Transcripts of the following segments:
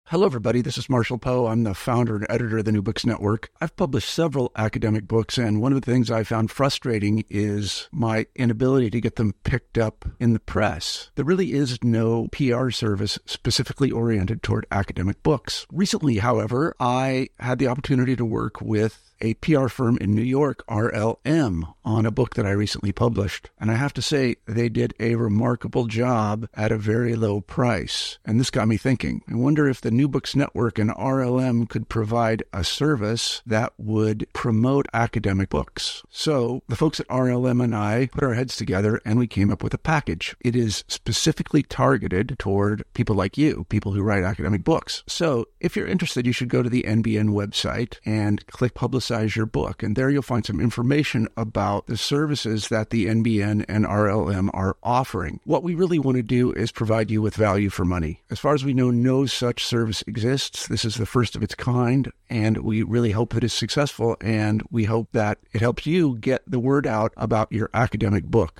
Hello, everybody. This is Marshall Poe. I'm the founder and editor of the New Books Network. I've published several academic books, and one of the things I found frustrating is my inability to get them picked up in the press. There really is no PR service specifically oriented toward academic books. Recently, however, I had the opportunity to work with a PR firm in New York, RLM, on a book that I recently published. And I have to say, they did a remarkable job at a very low price. And this got me thinking. I wonder if the New Books Network and RLM could provide a service that would promote academic books. So the folks at RLM and I put our heads together and we came up with a package. It is specifically targeted toward people like you, people who write academic books. So if you're interested, you should go to the NBN website and click Publicize Your Book. And there you'll find some information about the services that the NBN and RLM are offering. What we really want to do is provide you with value for money. As far as we know, no such service exists. This is the first of its kind, and we really hope that it's successful, and we hope that it helps you get the word out about your academic book.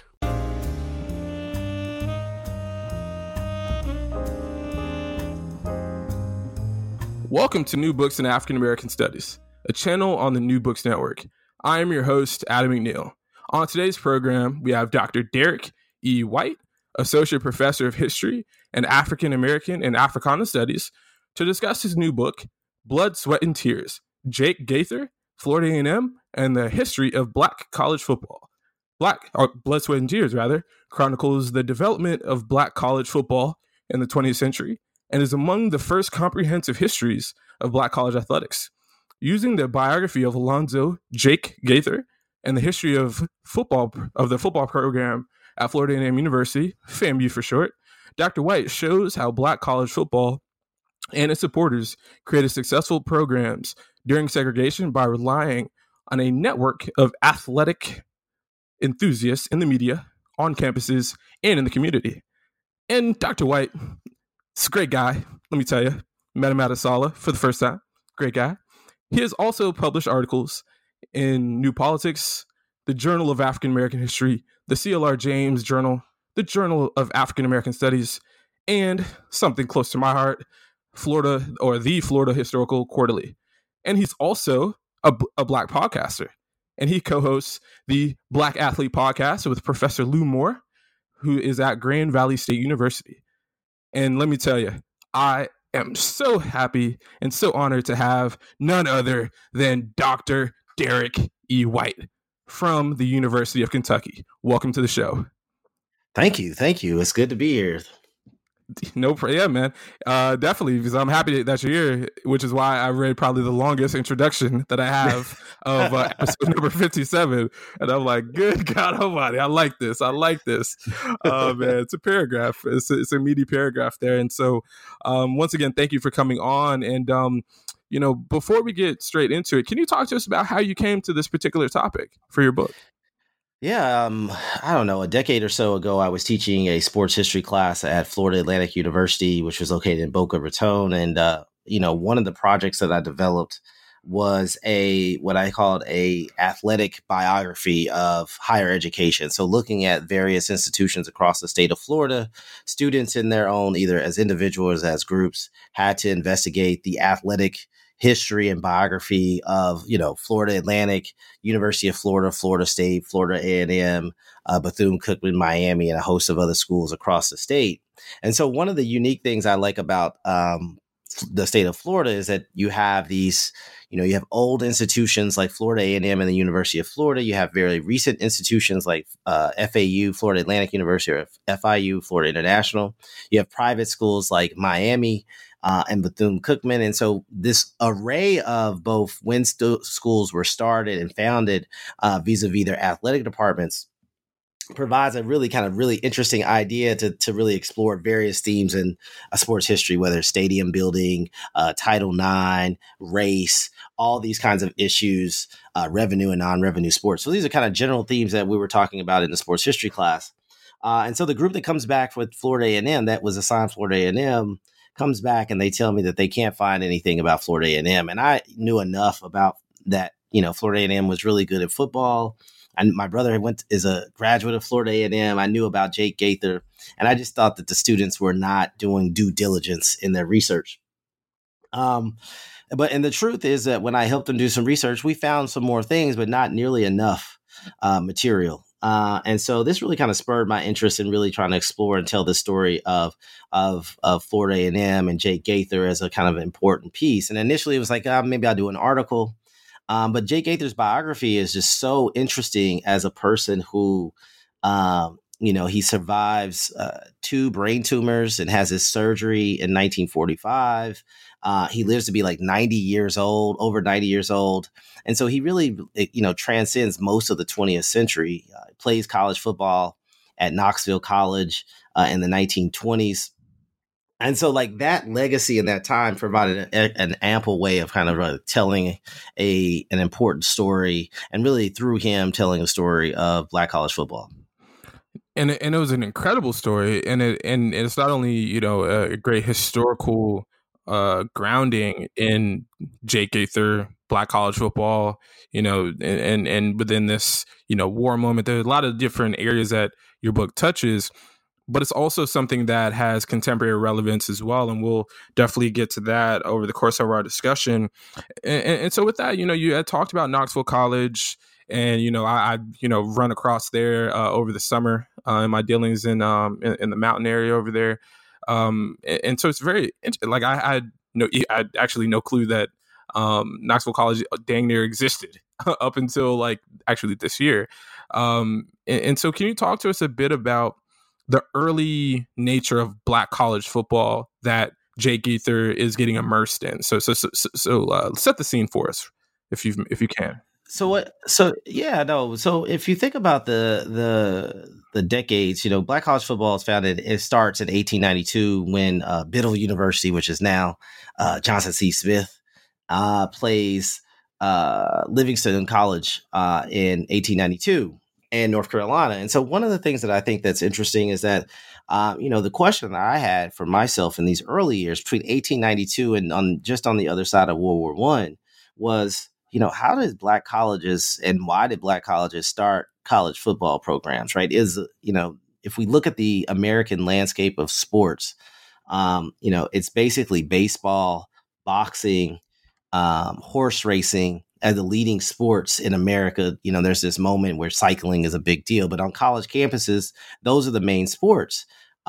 Welcome to New Books in African American Studies, a channel on the New Books Network. I am your host, Adam McNeil. On today's program, we have Dr. Derek E. White, Associate Professor of History and African American and Africana Studies, to discuss his new book, Blood, Sweat, and Tears, Jake Gaither, Florida A&M, and the History of Black College Football. Blood, Sweat, and Tears, chronicles the development of Black college football in the 20th century and is among the first comprehensive histories of Black college athletics. Using the biography of Alonzo Jake Gaither and the history of the football program at Florida A&M University, FAMU for short, Dr. White shows how Black college football and its supporters created successful programs during segregation by relying on a network of athletic enthusiasts in the media, on campuses, and in the community. And Dr. White, he's a great guy, let me tell you. Met him at Asala for the first time. Great guy. He has also published articles in New Politics, the Journal of African American History, the CLR James Journal, the Journal of African American Studies, and something close to my heart, the Florida Historical Quarterly. And he's also a Black podcaster. And he co-hosts the Black Athlete Podcast with Professor Lou Moore, who is at Grand Valley State University. And let me tell you, I am so happy and so honored to have none other than Dr. Derek E. White from the University of Kentucky. Welcome to the show. Thank you. It's good to be here. Yeah, man. Definitely, because I'm happy that you're here, which is why I read probably the longest introduction that I have of episode number 57. And I'm like, good God Almighty, I like this. Man, it's a paragraph. It's a meaty paragraph there. And so, once again, thank you for coming on. And, before we get straight into it, can you talk to us about how you came to this particular topic for your book? Yeah, I don't know. A decade or so ago, I was teaching a sports history class at Florida Atlantic University, which was located in Boca Raton. And, one of the projects that I developed was what I called a athletic biography of higher education. So looking at various institutions across the state of Florida, students in their own, either as individuals or as groups, had to investigate the athletic history and biography of, Florida Atlantic, University of Florida, Florida State, Florida A&M, Bethune-Cookman, Miami, and a host of other schools across the state. And so one of the unique things I like about the state of Florida is that you have these, you have old institutions like Florida A&M and the University of Florida. You have very recent institutions like FAU, Florida Atlantic University, or FIU, Florida International. You have private schools like Miami, and Bethune-Cookman. And so this array of both when schools were started and founded vis-a-vis their athletic departments provides a really interesting idea to really explore various themes in sports history, whether it's stadium building, Title IX, race, all these kinds of issues, revenue and non-revenue sports. So these are kind of general themes that we were talking about in the sports history class. And so the group that comes back with Florida A&M, that was assigned Florida A&M, comes back and they tell me that they can't find anything about Florida A&M. And I knew enough about that, Florida A&M was really good at football. And my brother is a graduate of Florida A&M. I knew about Jake Gaither. And I just thought that the students were not doing due diligence in their research. Um, and the truth is that when I helped them do some research, we found some more things, but not nearly enough material. And so this really kind of spurred my interest in really trying to explore and tell the story of Florida A&M and Jake Gaither as a kind of important piece. And initially it was like, maybe I'll do an article. But Jake Gaither's biography is just so interesting as a person who, he survives 2 brain tumors and has his surgery in 1945. He lives to be like 90 years old, over 90 years old. And so he really, transcends most of the 20th century. Plays college football at Knoxville College in the 1920s. And so like that legacy in that time provided an ample way of kind of telling an important story, and really through him telling a story of Black college football. And it was an incredible story. And it's not only, a great historical grounding in Jake Gaither, Black college football, and within this, war moment, there's a lot of different areas that your book touches, but it's also something that has contemporary relevance as well. And we'll definitely get to that over the course of our discussion. And so with that, you had talked about Knoxville College, and, I run across there over the summer in my dealings in the mountain area over there. And so it's very like I had actually no clue that Knoxville College dang near existed up until like actually this year. And so can you talk to us a bit about the early nature of Black college football that Jake Gaither is getting immersed in? So set the scene for us if you can. So if you think about the decades, Black college football is founded. It starts in 1892 when Biddle University, which is now Johnson C. Smith, plays Livingston College in 1892 in North Carolina. And so one of the things that I think that's interesting is that the question that I had for myself in these early years between 1892 and on the other side of World War I was, how did Black colleges and why did Black colleges start college football programs, right? If we look at the American landscape of sports, it's basically baseball, boxing, horse racing as the leading sports in America. There's this moment where cycling is a big deal, but on college campuses, those are the main sports.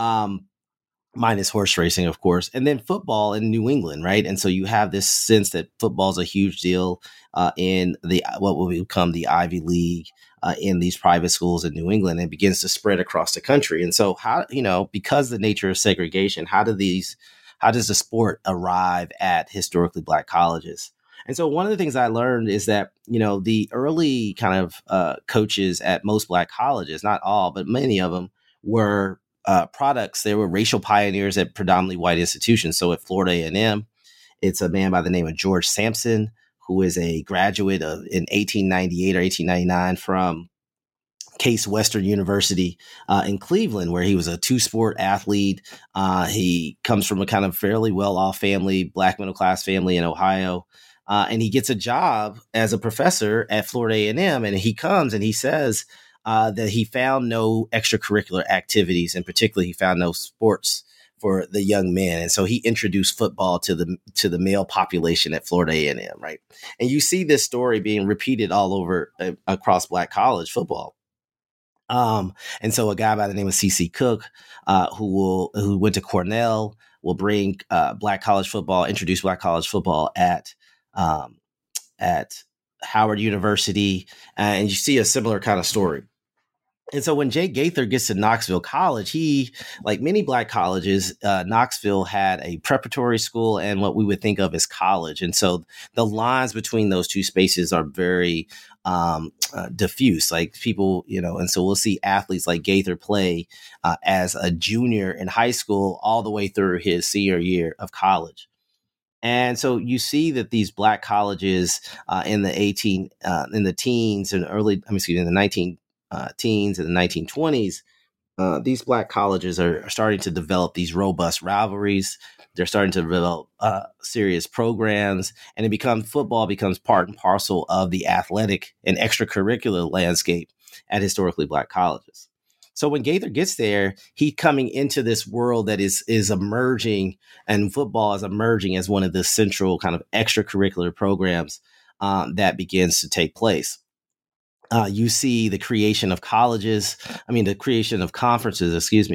Minus horse racing, of course, and then football in New England, right? And so you have this sense that football is a huge deal in what will become the Ivy League in these private schools in New England, and begins to spread across the country. And so because the nature of segregation, how does the sport arrive at historically Black colleges? And so one of the things I learned is that, the early kind of coaches at most Black colleges, not all, but many of them were products. They were racial pioneers at predominantly white institutions. So at Florida A&M, it's a man by the name of George Sampson, who is a graduate in 1898 or 1899 from Case Western University in Cleveland, where he was a 2-sport athlete. He comes from a kind of fairly well-off family, Black middle-class family in Ohio. And he gets a job as a professor at Florida A&M. And he comes and he says, that he found no extracurricular activities, and particularly he found no sports for the young men. And so he introduced football to the male population at Florida A&M, right? And you see this story being repeated all over across Black college football. And so a guy by the name of C.C. Cook, who went to Cornell, will bring Black college football, introduce Black college football at Howard University, and you see a similar kind of story. And so when Jake Gaither gets to Knoxville College, he, like many Black colleges, Knoxville had a preparatory school and what we would think of as college. And so the lines between those two spaces are very diffuse, like people, and so we'll see athletes like Gaither play as a junior in high school all the way through his senior year of college. And so you see that these Black colleges in the teens and in the 19 teens and the 1920s, these Black colleges are starting to develop these robust rivalries. They're starting to develop serious programs, and football becomes part and parcel of the athletic and extracurricular landscape at historically Black colleges. So when Gaither gets there, he coming into this world that is emerging, and football is emerging as one of the central kind of extracurricular programs that begins to take place. You see the creation of the creation of conferences,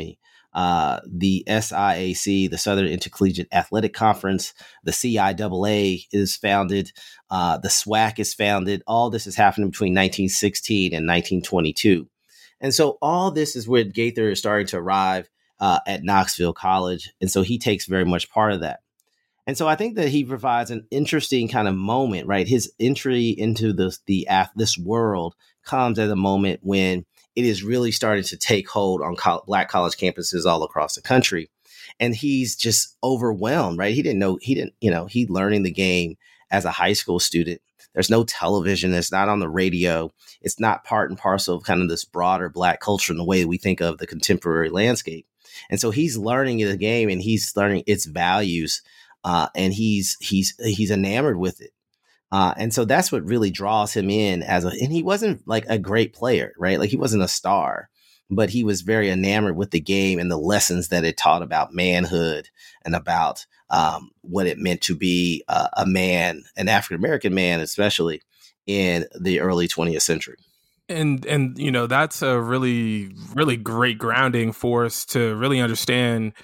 the SIAC, the Southern Intercollegiate Athletic Conference, the CIAA is founded, the SWAC is founded. All this is happening between 1916 and 1922. And so all this is where Gaither is starting to arrive at Knoxville College. And so he takes very much part of that. And so I think that he provides an interesting kind of moment, right? His entry into this world comes at a moment when it is really starting to take hold on Black college campuses all across the country. And he's just overwhelmed, right? He learning the game as a high school student. There's no television. It's not on the radio. It's not part and parcel of kind of this broader Black culture in the way we think of the contemporary landscape. And so he's learning the game and he's learning its values. And he's enamored with it. And so that's what really draws him in and he wasn't like a great player, right? Like he wasn't a star, but he was very enamored with the game and the lessons that it taught about manhood and about what it meant to be a man, an African-American man, especially in the early 20th century. And that's a really, really great grounding for us to really understand,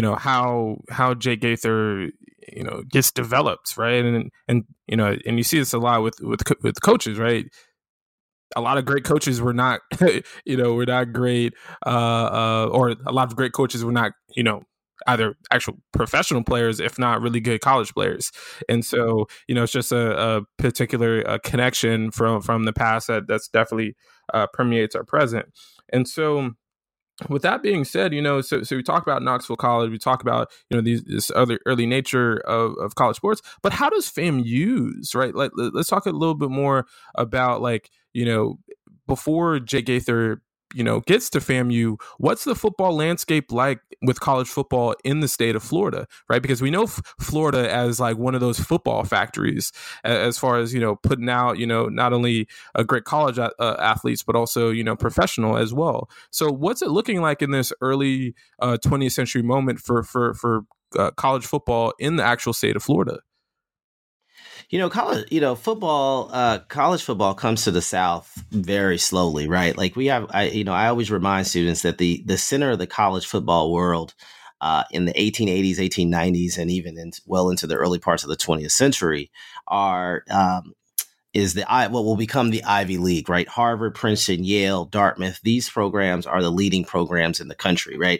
how Jake Gaither, gets developed, right? And you see this a lot with coaches, right? A lot of great coaches were not, were not great, or a lot of great coaches were not, either actual professional players, if not really good college players. And so, it's just a particular connection from the past that's definitely permeates our present. And so, with that being said, so we talk about Knoxville College, we talk about, this other early nature of college sports, but how does FAMU's, right? Like, let's talk a little bit more about before Jake Gaither, gets to FAMU, what's the football landscape like with college football in the state of Florida, right? Because we know Florida as like one of those football factories as far as, putting out, not only a great college athletes, but also, professional as well. So what's it looking like in this early 20th century moment for college football in the actual state of Florida? College football comes to the South very slowly, right? Like I always remind students that the center of the college football world in the 1880s, 1890s, and even well into the early parts of the 20th century is what will become the Ivy League, right? Harvard, Princeton, Yale, Dartmouth. These programs are the leading programs in the country, right?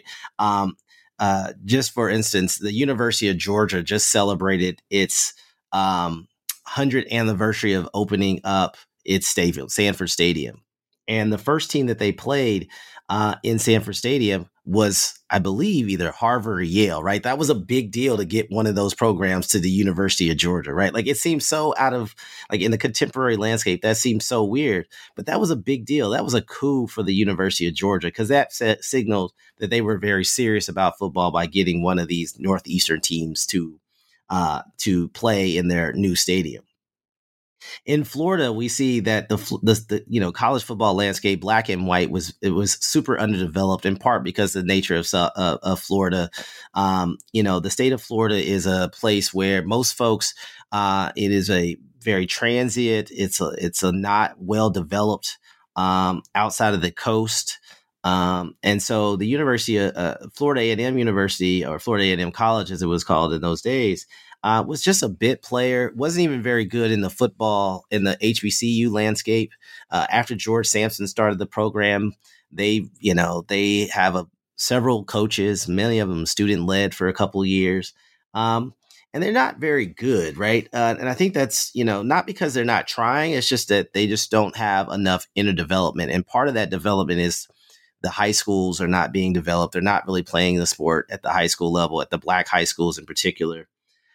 Just for instance, the University of Georgia just celebrated its 100th anniversary of opening up its stadium, Sanford Stadium. And the first team that they played in Sanford Stadium was, I believe, either Harvard or Yale, right? That was a big deal to get one of those programs to the University of Georgia, right? Like it seems so out of, like in the contemporary landscape, that seems so weird, but that was a big deal. That was a coup for the University of Georgia because that signaled that they were very serious about football by getting one of these Northeastern teams to play in their new stadium. In Florida, we see that the college football landscape, black and white, was super underdeveloped in part because of the nature of Florida. The state of Florida is a place where most folks, it is a very transient. It's a not well developed outside of the coast. And so the University of Florida A&M University, or Florida A&M College, as it was called in those days, was just a bit player, wasn't even very good in the football, in the HBCU landscape. After George Sampson started the program, they have several coaches, many of them student-led for a couple of years. And they're not very good, right? And I think that's, not because they're not trying, it's just that they just don't have enough inner development. And part of that development is the high schools are not being developed. They're not really playing the sport at the high school level, at the black high schools in particular.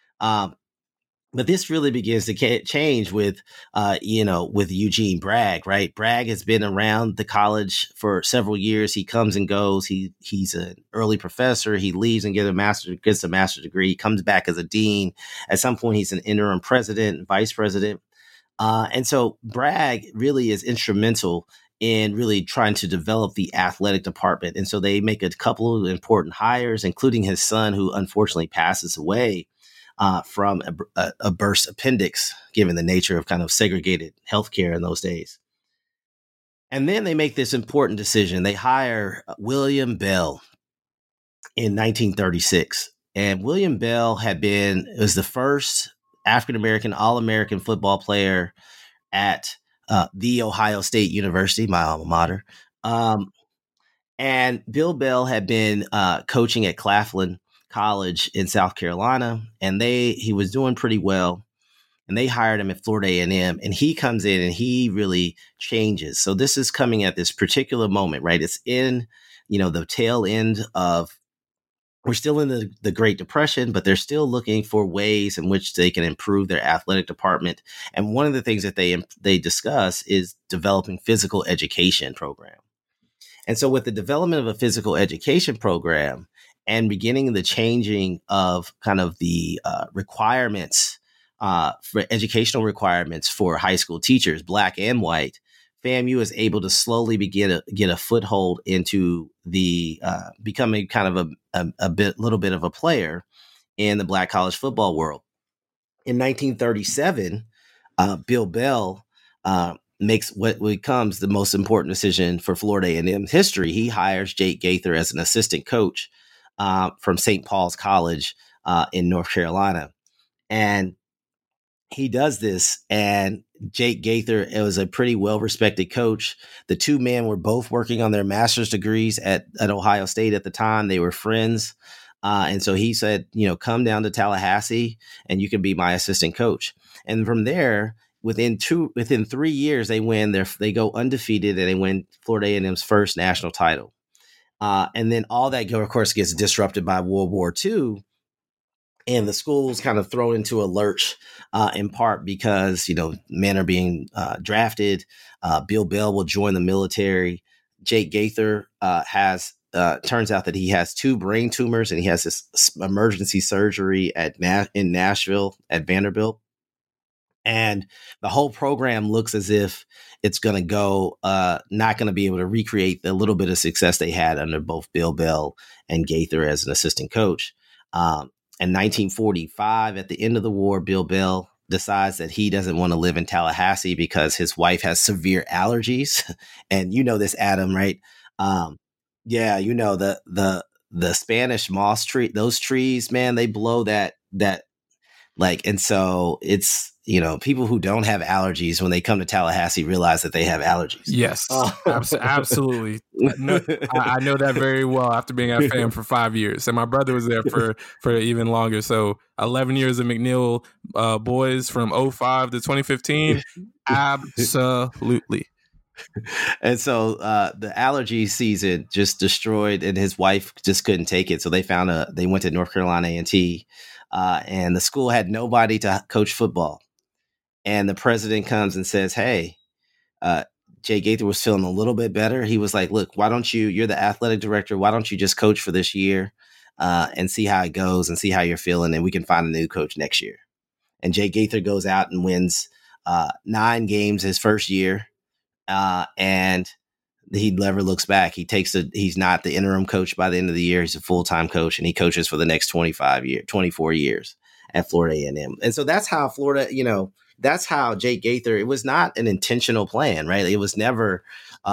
But this really begins to change with Eugene Bragg, right? Bragg has been around the college for several years. He comes and goes. He's an early professor. He leaves and gets a master's degree. He comes back as a dean. At some point, he's an interim president, vice president. And so Bragg really is instrumental in really trying to develop the athletic department. And so they make a couple of important hires, including his son, who unfortunately passes away from a burst appendix, given the nature of kind of segregated healthcare in those days. And then they make this important decision. They hire William Bell in 1936. And William Bell was the first African-American All-American football player at The Ohio State University, my alma mater. And Bill Bell had been coaching at Claflin College in South Carolina, and he was doing pretty well. And they hired him at Florida A&M, and he comes in and he really changes. So this is coming at this particular moment, right? It's in, the tail end of, we're still in the Great Depression, but they're still looking for ways in which they can improve their athletic department. And one of the things that they discuss is developing physical education program. And so with the development of a physical education program and beginning the changing of kind of the requirements for educational requirements for high school teachers, Black and white, FAMU is able to slowly get a foothold into the becoming kind of a little bit of a player in the Black college football world. In 1937, Bill Bell makes what becomes the most important decision for Florida A&M's history. He hires Jake Gaither as an assistant coach from St. Paul's College in North Carolina, and he does this, and Jake Gaither was a pretty well-respected coach. The two men were both working on their master's degrees at Ohio State at the time. They were friends. And so he said, come down to Tallahassee and you can be my assistant coach. And from there, within 3 years, they go undefeated and they win Florida A&M's first national title. And then all that, of course, gets disrupted by World War II. And the school's kind of thrown into a lurch in part because, men are being drafted. Bill Bell will join the military. Jake Gaither turns out that he has 2 brain tumors, and he has this emergency surgery in Nashville at Vanderbilt. And the whole program looks as if it's going to go, not going to be able to recreate the little bit of success they had under both Bill Bell and Gaither as an assistant coach. In 1945, at the end of the war, Bill Bell decides that he doesn't want to live in Tallahassee because his wife has severe allergies. And you know this, Adam, right? Yeah, the Spanish moss tree, those trees, man, they blow that and so it's, people who don't have allergies when they come to Tallahassee realize that they have allergies. Yes, absolutely. I know that very well after being at FAM for 5 years. And my brother was there for even longer. So 11 years of McNeil boys from 2005 to 2015. Absolutely. And so the allergy season just destroyed, and his wife just couldn't take it. So they went to North Carolina A&T, and the school had nobody to coach football. And the president comes and says, hey, Jay Gaither was feeling a little bit better. He was like, look, why don't you're the athletic director. Why don't you just coach for this year and see how it goes and see how you're feeling, and we can find a new coach next year. And Jay Gaither goes out and wins 9 games his first year. And he never looks back. He's not the interim coach by the end of the year. He's a full-time coach, and he coaches for the next 24 years at Florida A&M. And so that's how Florida, that's how Jake Gaither, it was not an intentional plan, right? It was never,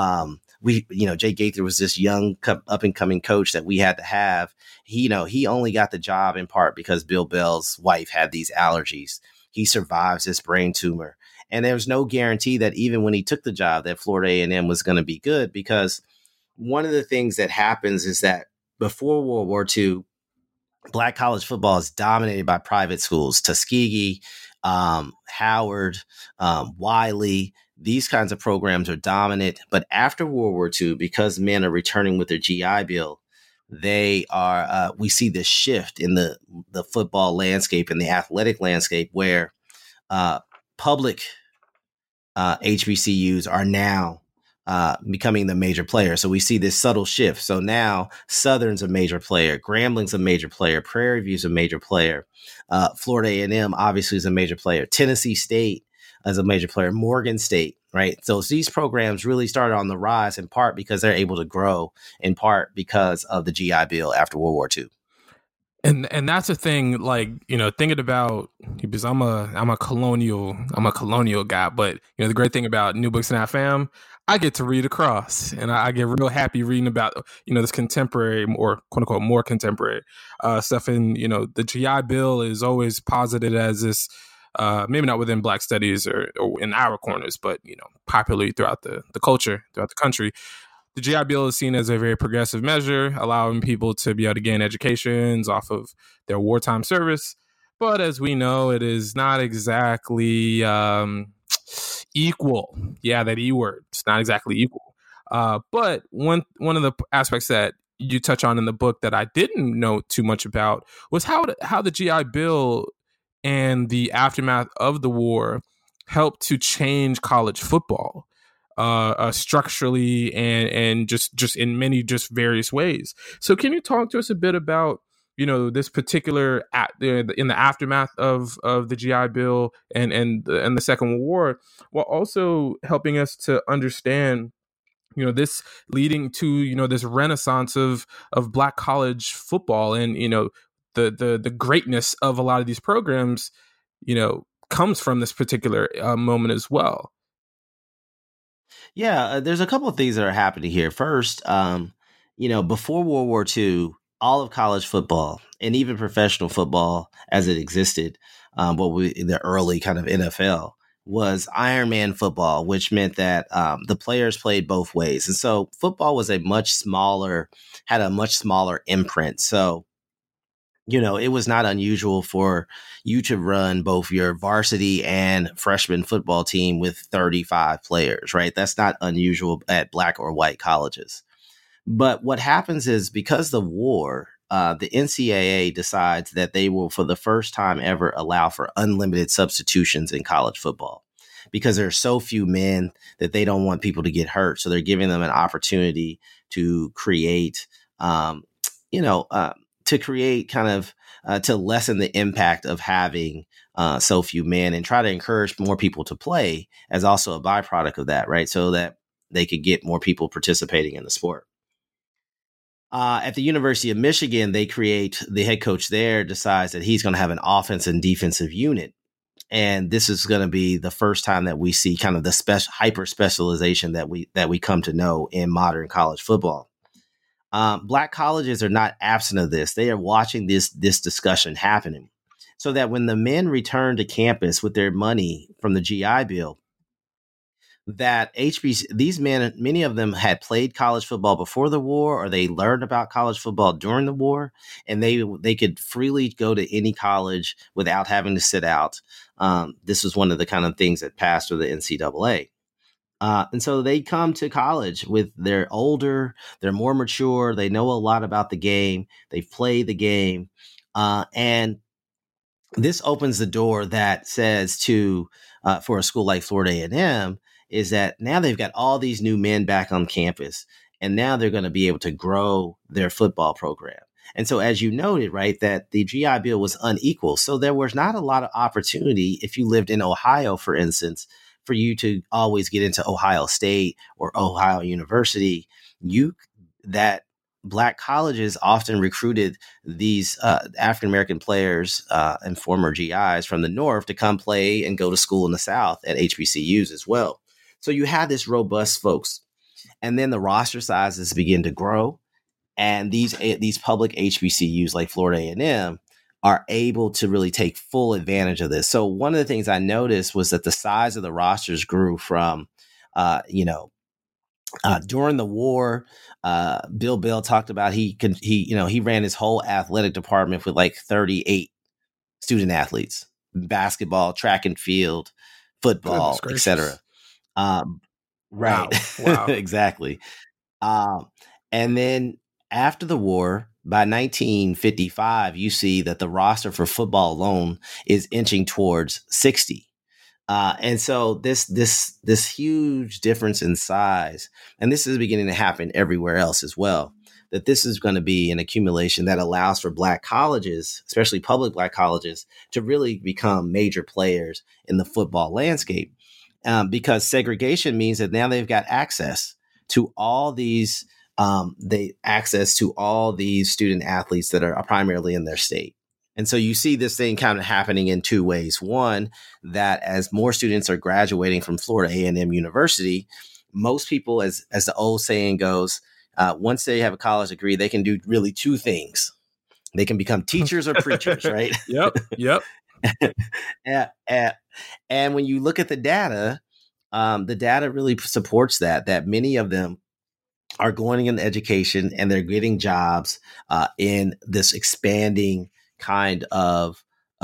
Jake Gaither was this young up and coming coach that we had to have. He only got the job in part because Bill Bell's wife had these allergies. He survives this brain tumor. And there was no guarantee that even when he took the job that Florida A&M was going to be good, because one of the things that happens is that before World War II, Black college football is dominated by private schools, Tuskegee, Howard, Wiley. These kinds of programs are dominant. But after World War II, because men are returning with their GI Bill, we see this shift in the football landscape and the athletic landscape where public HBCUs are now becoming the major player. So we see this subtle shift. So now Southern's a major player, Grambling's a major player, Prairie View's a major player, Florida A&M obviously is a major player, Tennessee State as a major player, Morgan State, right? So these programs really started on the rise in part because they're able to grow, in part because of the GI Bill after World War II. And that's the thing, like, thinking about, because I'm a colonial guy, but the great thing about New Books in Fam, I get to read across, and I get real happy reading about this contemporary, or quote unquote more contemporary stuff. And the GI Bill is always posited as this, maybe not within Black studies or in our corners, but popularly throughout the culture, throughout the country. The GI Bill is seen as a very progressive measure, allowing people to be able to gain educations off of their wartime service. But as we know, it is not exactly equal. Yeah, that E word. It's not exactly equal. But one of the aspects that you touch on in the book that I didn't know too much about was how the GI Bill and the aftermath of the war helped to change college football. Structurally and just in many just various ways. So can you talk to us a bit about this particular in the aftermath of the GI Bill and the Second World War, while also helping us to understand this leading to this renaissance of Black college football, and the greatness of a lot of these programs comes from this particular moment as well. Yeah, there's a couple of things that are happening here. First, before World War II, all of college football and even professional football as it existed, the early kind of NFL, was Iron Man football, which meant that the players played both ways. And so football was had a much smaller imprint. So it was not unusual for you to run both your varsity and freshman football team with 35 players, right? That's not unusual at Black or white colleges. But what happens is, because the war, the NCAA decides that they will, for the first time ever, allow for unlimited substitutions in college football, because there are so few men that they don't want people to get hurt. So they're giving them an opportunity to create, to lessen the impact of having so few men, and try to encourage more people to play as also a byproduct of that, right? So that they could get more people participating in the sport. At the University of Michigan, the head coach there decides that he's going to have an offense and defensive unit. And this is going to be the first time that we see kind of the hyper specialization that we come to know in modern college football. Black colleges are not absent of this. They are watching this discussion happening, so that when the men return to campus with their money from the GI Bill, that these men, many of them had played college football before the war, or they learned about college football during the war, and they could freely go to any college without having to sit out. This was one of the kind of things that passed through the NCAA. And so they come to college they're older, they're more mature, they know a lot about the game, they've played the game. And this opens the door that says for a school like Florida A&M, is that now they've got all these new men back on campus, and now they're going to be able to grow their football program. And so, as you noted, right, that the GI Bill was unequal. So there was not a lot of opportunity, if you lived in Ohio, for instance, for you to always get into Ohio State or Ohio University. That Black colleges often recruited these African-American players and former GIs from the North to come play and go to school in the South at HBCUs as well. So you had this robust folks. And then the roster sizes begin to grow. And these public HBCUs like Florida A&M are able to really take full advantage of this. So one of the things I noticed was that the size of the rosters grew from, during the war, Bill Bell talked about he ran his whole athletic department with like 38 student athletes, basketball, track and field, football, etc. Right. Wow. Exactly. And then after the war, by 1955, you see that the roster for football alone is inching towards 60. And so this huge difference in size, and this is beginning to happen everywhere else as well. that this is going to be an accumulation that allows for Black colleges, especially public Black colleges, to really become major players in the football landscape. Because segregation means that now they've got access to all these student athletes that are primarily in their state. And so you see this thing kind of happening in two ways. One, that as more students are graduating from Florida A&M University, most people, as the old saying goes, once they have a college degree, they can do really two things. They can become teachers or preachers, right? Yep. And when you look at the data really supports that many of them are going into education and they're getting jobs in this expanding kind of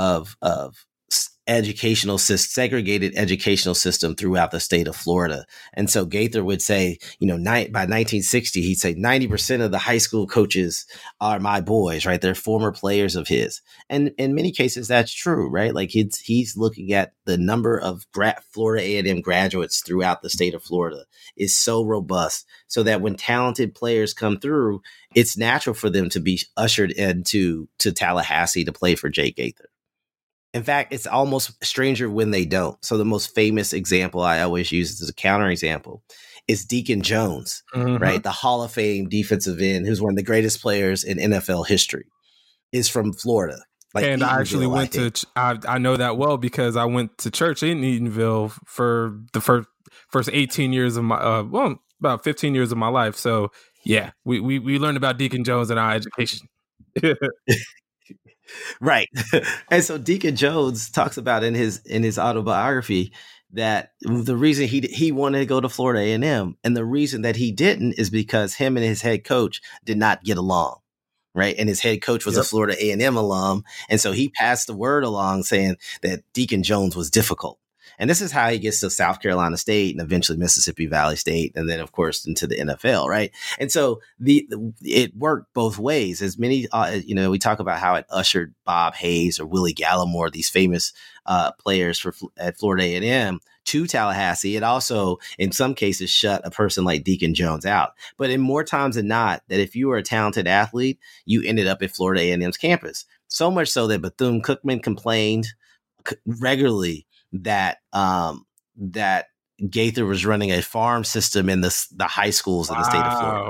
segregated educational system throughout the state of Florida. And so Gaither would say, by 1960, he'd say 90% of the high school coaches are my boys, right? They're former players of his. And in many cases, that's true, right? Like he's looking at the number of Florida A&M graduates throughout the state of Florida is so robust so that when talented players come through, it's natural for them to be ushered into Tallahassee to play for Jay Gaither. In fact, it's almost stranger when they don't. So the most famous example I always use as a counterexample is Deacon Jones, right? The Hall of Fame defensive end, who's one of the greatest players in NFL history, is from Florida. And I actually went to, I know that well because I went to church in Eatonville for the first 18 years of my, about 15 years of my life. So yeah, we learned about Deacon Jones in our education. Right. And so Deacon Jones talks about in his autobiography that the reason he wanted to go to Florida A&M and the reason that he didn't is because him and his head coach did not get along. Right. And his head coach was a Florida A&M alum. And so he passed the word along saying that Deacon Jones was difficult. And this is how he gets to South Carolina State and eventually Mississippi Valley State. And then, of course, into the NFL. Right. And so it worked both ways. As many, we talk about how it ushered Bob Hayes or Willie Gallimore, these famous players at Florida A&M to Tallahassee. It also, in some cases, shut a person like Deacon Jones out. But in more times than not, that if you were a talented athlete, you ended up at Florida A&M's campus. So much so that Bethune-Cookman complained regularly that Gaither was running a farm system in the high schools in the state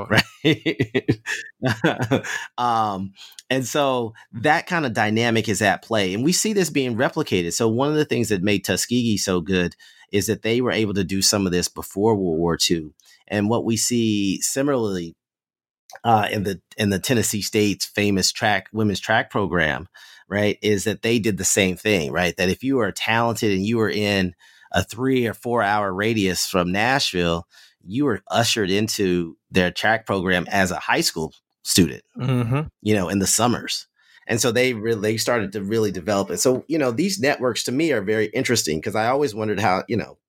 of Florida, right? And so that kind of dynamic is at play. And we see this being replicated. So one of the things that made Tuskegee so good is that they were able to do some of this before World War II. And what we see similarly in the Tennessee State's famous women's track program, right, is that they did the same thing, right? That if you are talented and you were in a 3 or 4 hour radius from Nashville, you were ushered into their track program as a high school student, in the summers. And so they started to really develop it. So, these networks to me are very interesting because I always wondered how,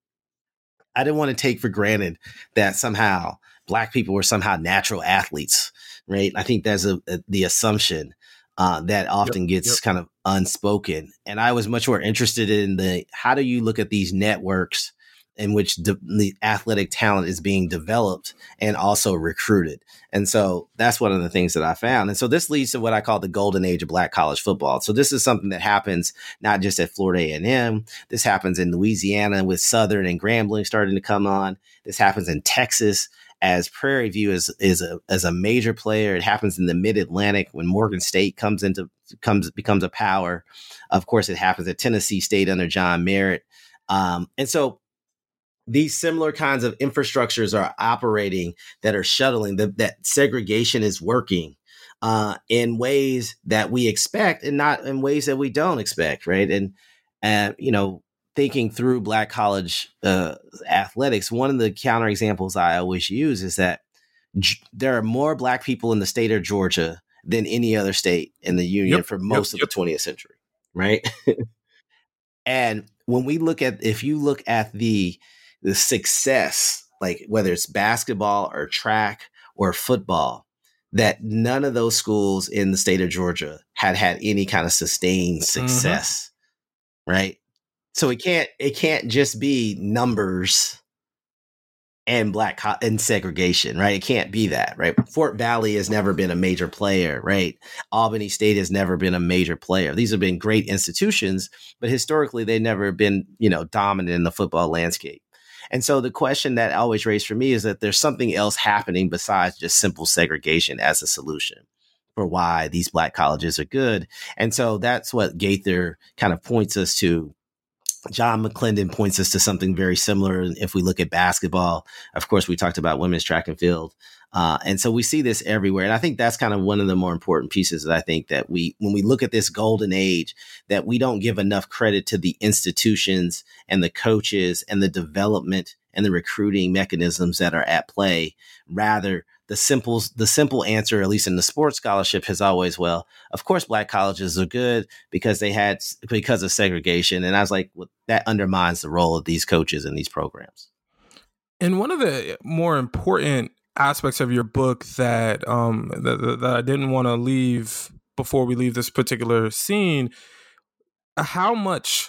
I didn't want to take for granted that somehow Black people were somehow natural athletes, right? I think that's the assumption that often gets kind of unspoken. And I was much more interested in how do you look at these networks in which the athletic talent is being developed and also recruited. And so that's one of the things that I found. And so this leads to what I call the golden age of Black college football. So this is something that happens not just at Florida A&M. This happens in Louisiana with Southern and Grambling starting to come on. This happens in Texas as Prairie View is a major player. It happens in the Mid-Atlantic when Morgan State becomes a power. Of course, it happens at Tennessee State under John Merritt. And so these similar kinds of infrastructures are operating that are shuttling, that segregation is working in ways that we expect and not in ways that we don't expect, right? And thinking through Black college athletics, one of the counterexamples I always use is that there are more Black people in the state of Georgia than any other state in the union for most of the 20th century, right? And when if you look at the success, like whether it's basketball or track or football, that none of those schools in the state of Georgia had any kind of sustained success, right? So it can't just be numbers and and segregation, right? It can't be that, right? Fort Valley has never been a major player, right? Albany State has never been a major player. These have been great institutions, but historically they've never been, dominant in the football landscape. And so the question that always raised for me is that there's something else happening besides just simple segregation as a solution for why these Black colleges are good. And so that's what Gaither kind of points us to. John McClendon points us to something very similar. If we look at basketball, of course, we talked about women's track and field. And so we see this everywhere. And I think that's kind of one of the more important pieces that I think that when we look at this golden age, that we don't give enough credit to the institutions and the coaches and the development and the recruiting mechanisms that are at play. Rather, the simple answer, at least in the sports scholarship, has always, well, of course, Black colleges are good because of segregation. And I was like, well, that undermines the role of these coaches and these programs. And one of the more important aspects of your book that that I didn't want to leave before we leave this particular scene, how much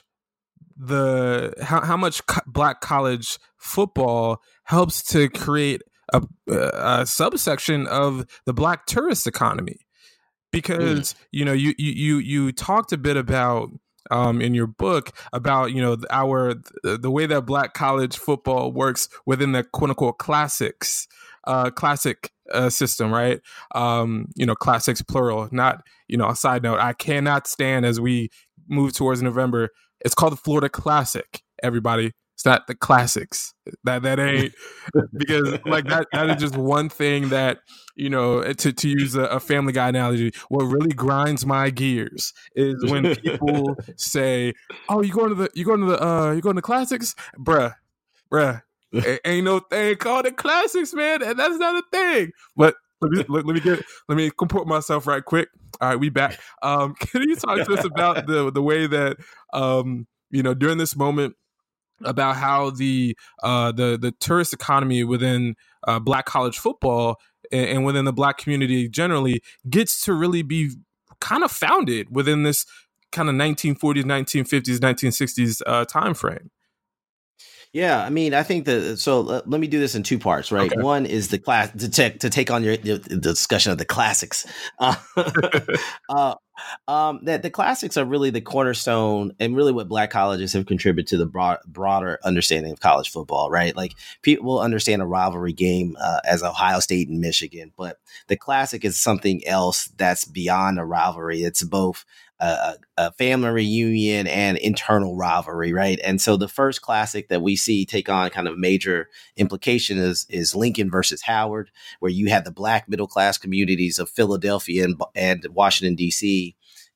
Black college football helps to create a subsection of the Black tourist economy, because you talked a bit about in your book about the way that Black college football works within the quote unquote classic system, right? Classics plural, not a side note. I cannot stand, as we move towards November, it's called the Florida Classic, everybody. It's not the classics. That ain't, because like that is just one thing that, to use a Family Guy analogy, what really grinds my gears is when people say, "Oh, you going to the classics, bruh. Ain't no thing called the classics, man, and that's not a thing." But let me comport myself right quick. All right, we back. Can you talk to us about the way that during this moment, about how the tourist economy within Black college football and within the Black community generally gets to really be kind of founded within this kind of 1940s, 1950s, 1960s time frame? Yeah, I mean, I think let me do this in two parts, right? Okay. One is the class to take on the discussion of the classics. That the classics are really the cornerstone and really what Black colleges have contributed to the broader understanding of college football, right? Like, people understand a rivalry game as Ohio State and Michigan, but the classic is something else that's beyond a rivalry. It's both a family reunion and internal rivalry, right? And so the first classic that we see take on kind of major implication is Lincoln versus Howard, where you had the Black middle class communities of Philadelphia and Washington, D.C.,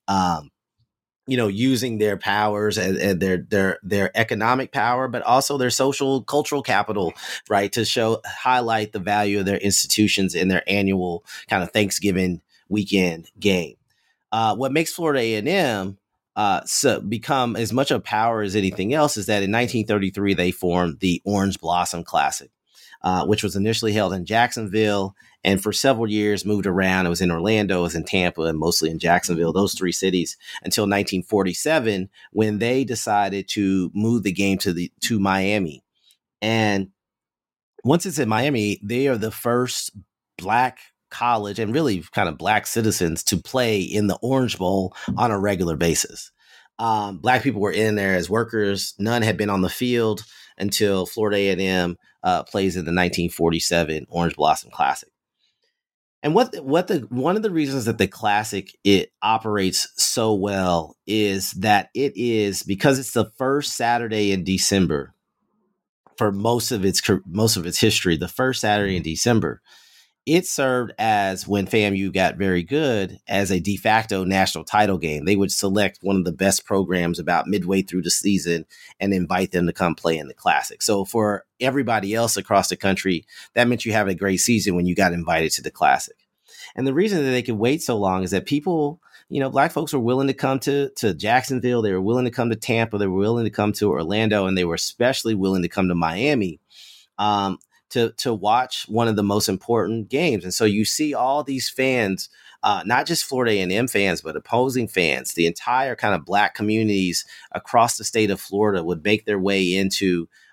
using their powers and their economic power, but also their social cultural capital, right, to highlight the value of their institutions in their annual kind of Thanksgiving weekend game. What makes Florida A&M become as much a power as anything else is that in 1933 they formed the Orange Blossom Classic, which was initially held in Jacksonville and for several years moved around. It was in Orlando, it was in Tampa, and mostly in Jacksonville, those three cities, until 1947 when they decided to move the game to Miami. And once it's in Miami, they are the first Black college and really kind of Black citizens to play in the Orange Bowl on a regular basis. Black people were in there as workers. None had been on the field until Florida A&M plays in the 1947 Orange Blossom Classic. And one of the reasons that the Classic, it operates so well is that it is, because it's the first Saturday in December for most of its history, the first Saturday in December. It served as, when FAMU got very good, as a de facto national title game. They would select one of the best programs about midway through the season and invite them to come play in the Classic. So for everybody else across the country, that meant you have a great season when you got invited to the Classic. And the reason that they could wait so long is that people, Black folks were willing to come to Jacksonville. They were willing to come to Tampa. They were willing to come to Orlando. And they were especially willing to come to Miami to watch one of the most important games. And so you see all these fans, not just Florida A&M fans, but opposing fans, the entire kind of Black communities across the state of Florida would make their way into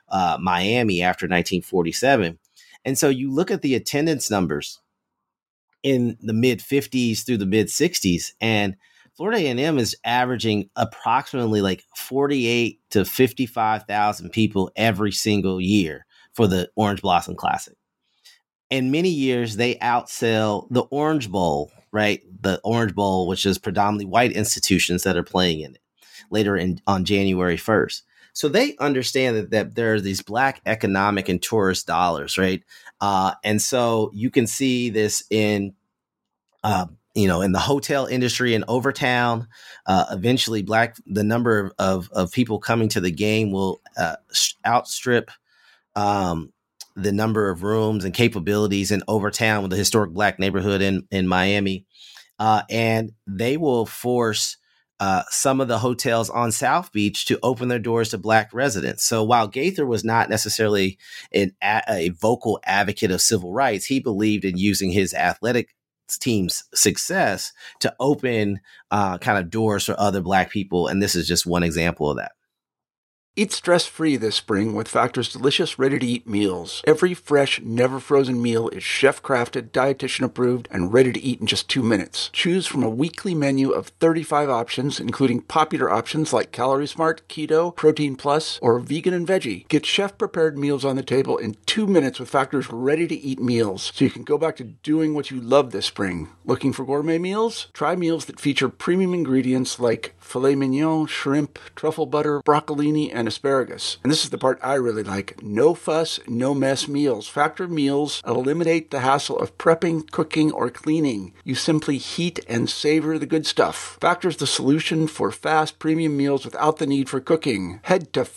Miami after 1947. And so you look at the attendance numbers in the mid 50s through the mid 60s, and Florida A&M is averaging approximately like 48 to 55,000 people every single year for the Orange Blossom Classic. In many years, they outsell the Orange Bowl, right? The Orange Bowl, which is predominantly white institutions that are playing in it later on January 1st. So they understand that there are these Black economic and tourist dollars, right? And so you can see this in, in the hotel industry in Overtown. Eventually, the number of people coming to the game will outstrip the number of rooms and capabilities in Overtown, with the historic Black neighborhood in Miami. And they will force some of the hotels on South Beach to open their doors to Black residents. So while Gaither was not necessarily a vocal advocate of civil rights, he believed in using his athletic team's success to open kind of doors for other Black people. And this is just one example of that. Eat stress-free this spring with Factor's delicious, ready-to-eat meals. Every fresh, never-frozen meal is chef-crafted, dietitian-approved, and ready to eat in just 2 minutes. Choose from a weekly menu of 35 options, including popular options like Calorie Smart, Keto, Protein Plus, or Vegan and Veggie. Get chef-prepared meals on the table in 2 minutes with Factor's ready-to-eat meals, so you can go back to doing what you love this spring. Looking for gourmet meals? Try meals that feature premium ingredients like filet mignon, shrimp, truffle butter, broccolini, and asparagus. And this is the part I really like. No fuss, no mess meals. Factor meals eliminate the hassle of prepping, cooking, or cleaning. You simply heat and savor the good stuff. Factor's the solution for fast premium meals without the need for cooking. Head to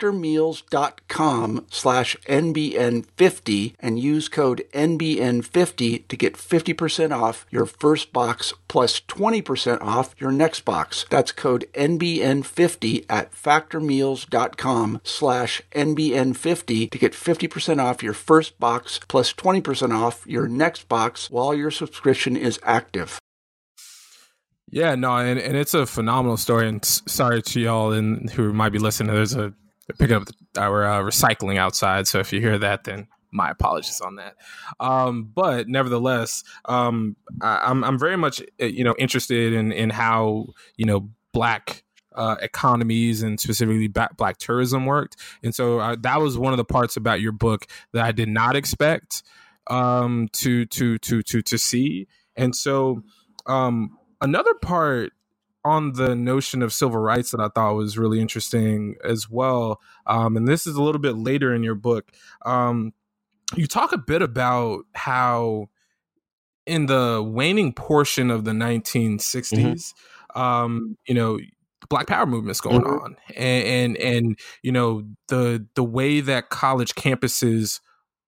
factormeals.com/NBN50 and use code NBN50 to get 50% off your first box plus 20% off your next box. That's code NBN50 at factormeals.com/NBN50 to get 50% off your first box plus 20% off your next box while your subscription is active. Yeah, no, and it's a phenomenal story. And sorry to y'all and who might be listening. They're picking up our recycling outside. So if you hear that, then my apologies on that. But nevertheless, I'm very much interested in how Black economies and specifically Black tourism worked. And so that was one of the parts about your book that I did not expect to see. And so another part on the notion of civil rights that I thought was really interesting as well, and this is a little bit later in your book, you talk a bit about how in the waning portion of the 1960s, the Black Power movement's going on, and the way that college campuses,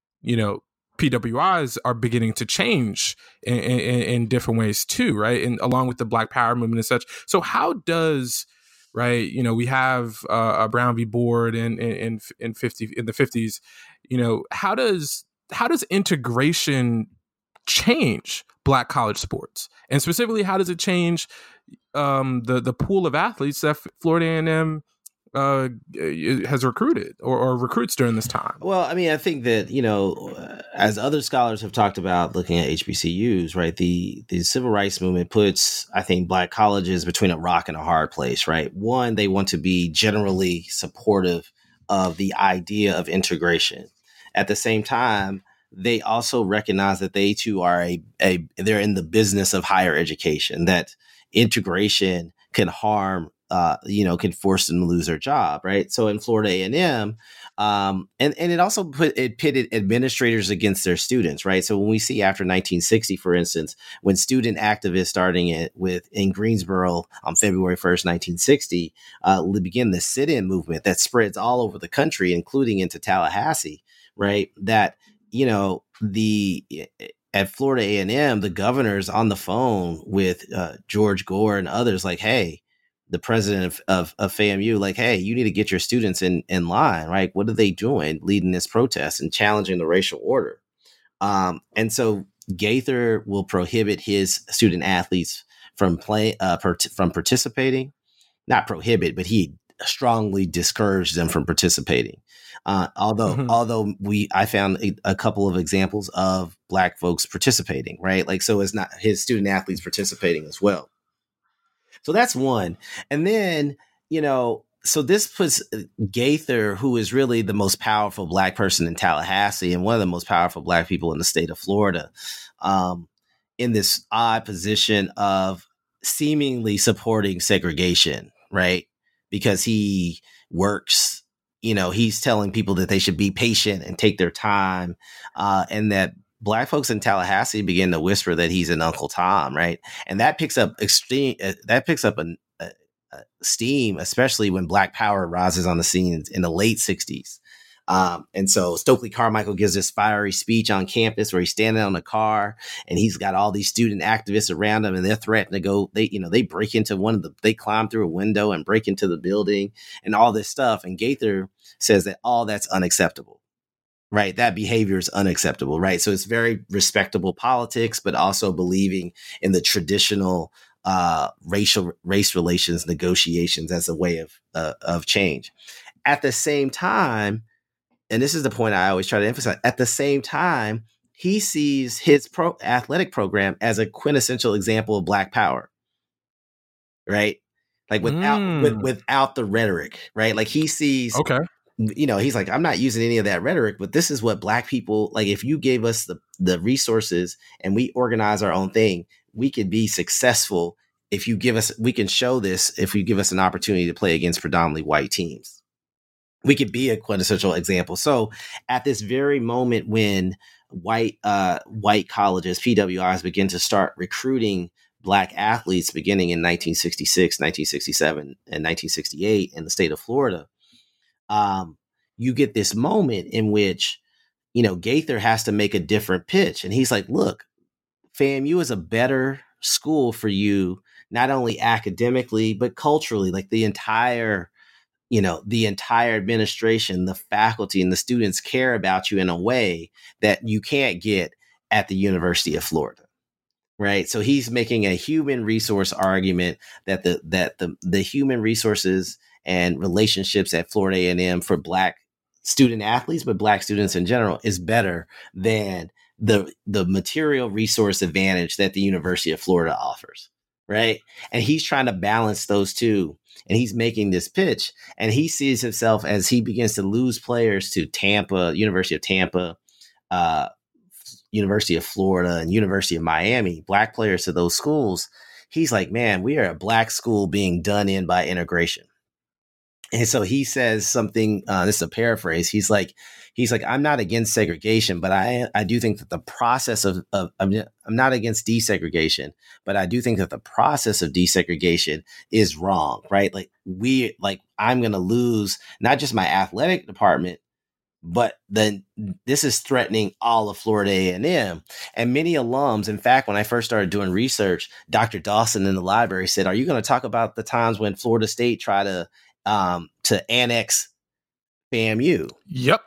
PWIs are beginning to change in different ways too, right? And along with the Black Power movement and such. So how does, right? We have a Brown v. Board in the 50s. How does integration change Black college sports, and specifically, how does it change the pool of athletes that Florida A&M has recruited or recruits during this time? Well, I mean, I think that, as other scholars have talked about looking at HBCUs, right, the civil rights movement puts, I think, Black colleges between a rock and a hard place, right? One, they want to be generally supportive of the idea of integration. At the same time, they also recognize that they too are they're in the business of higher education, that integration can harm, can force them to lose their job, right? So in Florida A&M, and it also pitted administrators against their students, right? So when we see after 1960, for instance, when student activists starting in Greensboro on February 1st, 1960, begin the sit-in movement that spreads all over the country, including into Tallahassee, right? That, at Florida A&M, the governor's on the phone with George Gore and others, like, hey, the president of FAMU, like, hey, you need to get your students in line, right? What are they doing leading this protest and challenging the racial order? And so Gaither will prohibit his student athletes from participating, not prohibit, but he strongly discouraged them from participating. Although I found a couple of examples of Black folks participating, right? Like, so it's not his student athletes participating as well. So that's one. And then, so this puts Gaither, who is really the most powerful Black person in Tallahassee and one of the most powerful Black people in the state of Florida, in this odd position of seemingly supporting segregation, right? Because he works, he's telling people that they should be patient and take their time, and that Black folks in Tallahassee begin to whisper that he's an Uncle Tom, right? And that picks up steam, especially when Black Power rises on the scene in the late 60s. And so Stokely Carmichael gives this fiery speech on campus where he's standing on a car and he's got all these student activists around him and they're threatening to go, they break into they climb through a window and break into the building and all this stuff. And Gaither says that all that's unacceptable, right? That behavior is unacceptable, right? So it's very respectable politics, but also believing in the traditional race relations negotiations as a way of change. At the same time, and this is the point I always try to emphasize, at the same time, he sees his athletic program as a quintessential example of Black power, right? Like without the rhetoric, right? Like he sees, he's like, I'm not using any of that rhetoric, but this is what Black people, like if you gave us the resources and we organize our own thing, we could be successful we can show this if you give us an opportunity to play against predominantly white teams. We could be a quintessential example. So at this very moment when white colleges, PWIs, begin to start recruiting Black athletes beginning in 1966, 1967, and 1968 in the state of Florida, you get this moment in which, Gaither has to make a different pitch. And he's like, look, FAMU is a better school for you, not only academically, but culturally. Like the entire administration, the faculty, and the students care about you in a way that you can't get at the University of Florida, right? So he's making a human resource argument that the human resources and relationships at Florida A&M for Black student athletes, but Black students in general, is better than the material resource advantage that the University of Florida offers, right? And he's trying to balance those two. And he's making this pitch, and he sees himself as he begins to lose players to Tampa, University of Tampa, University of Florida, and University of Miami, Black players to those schools. He's like, man, we are a Black school being done in by integration. And so he says something, this is a paraphrase. He's like, I'm not against segregation, but I do think that the process I'm not against desegregation, but I do think that the process of desegregation is wrong, right? I'm going to lose not just my athletic department, but then this is threatening all of Florida A&M. And many alums, in fact, when I first started doing research, Dr. Dawson in the library said, are you going to talk about the times when Florida State tried to annex FAMU? Yep.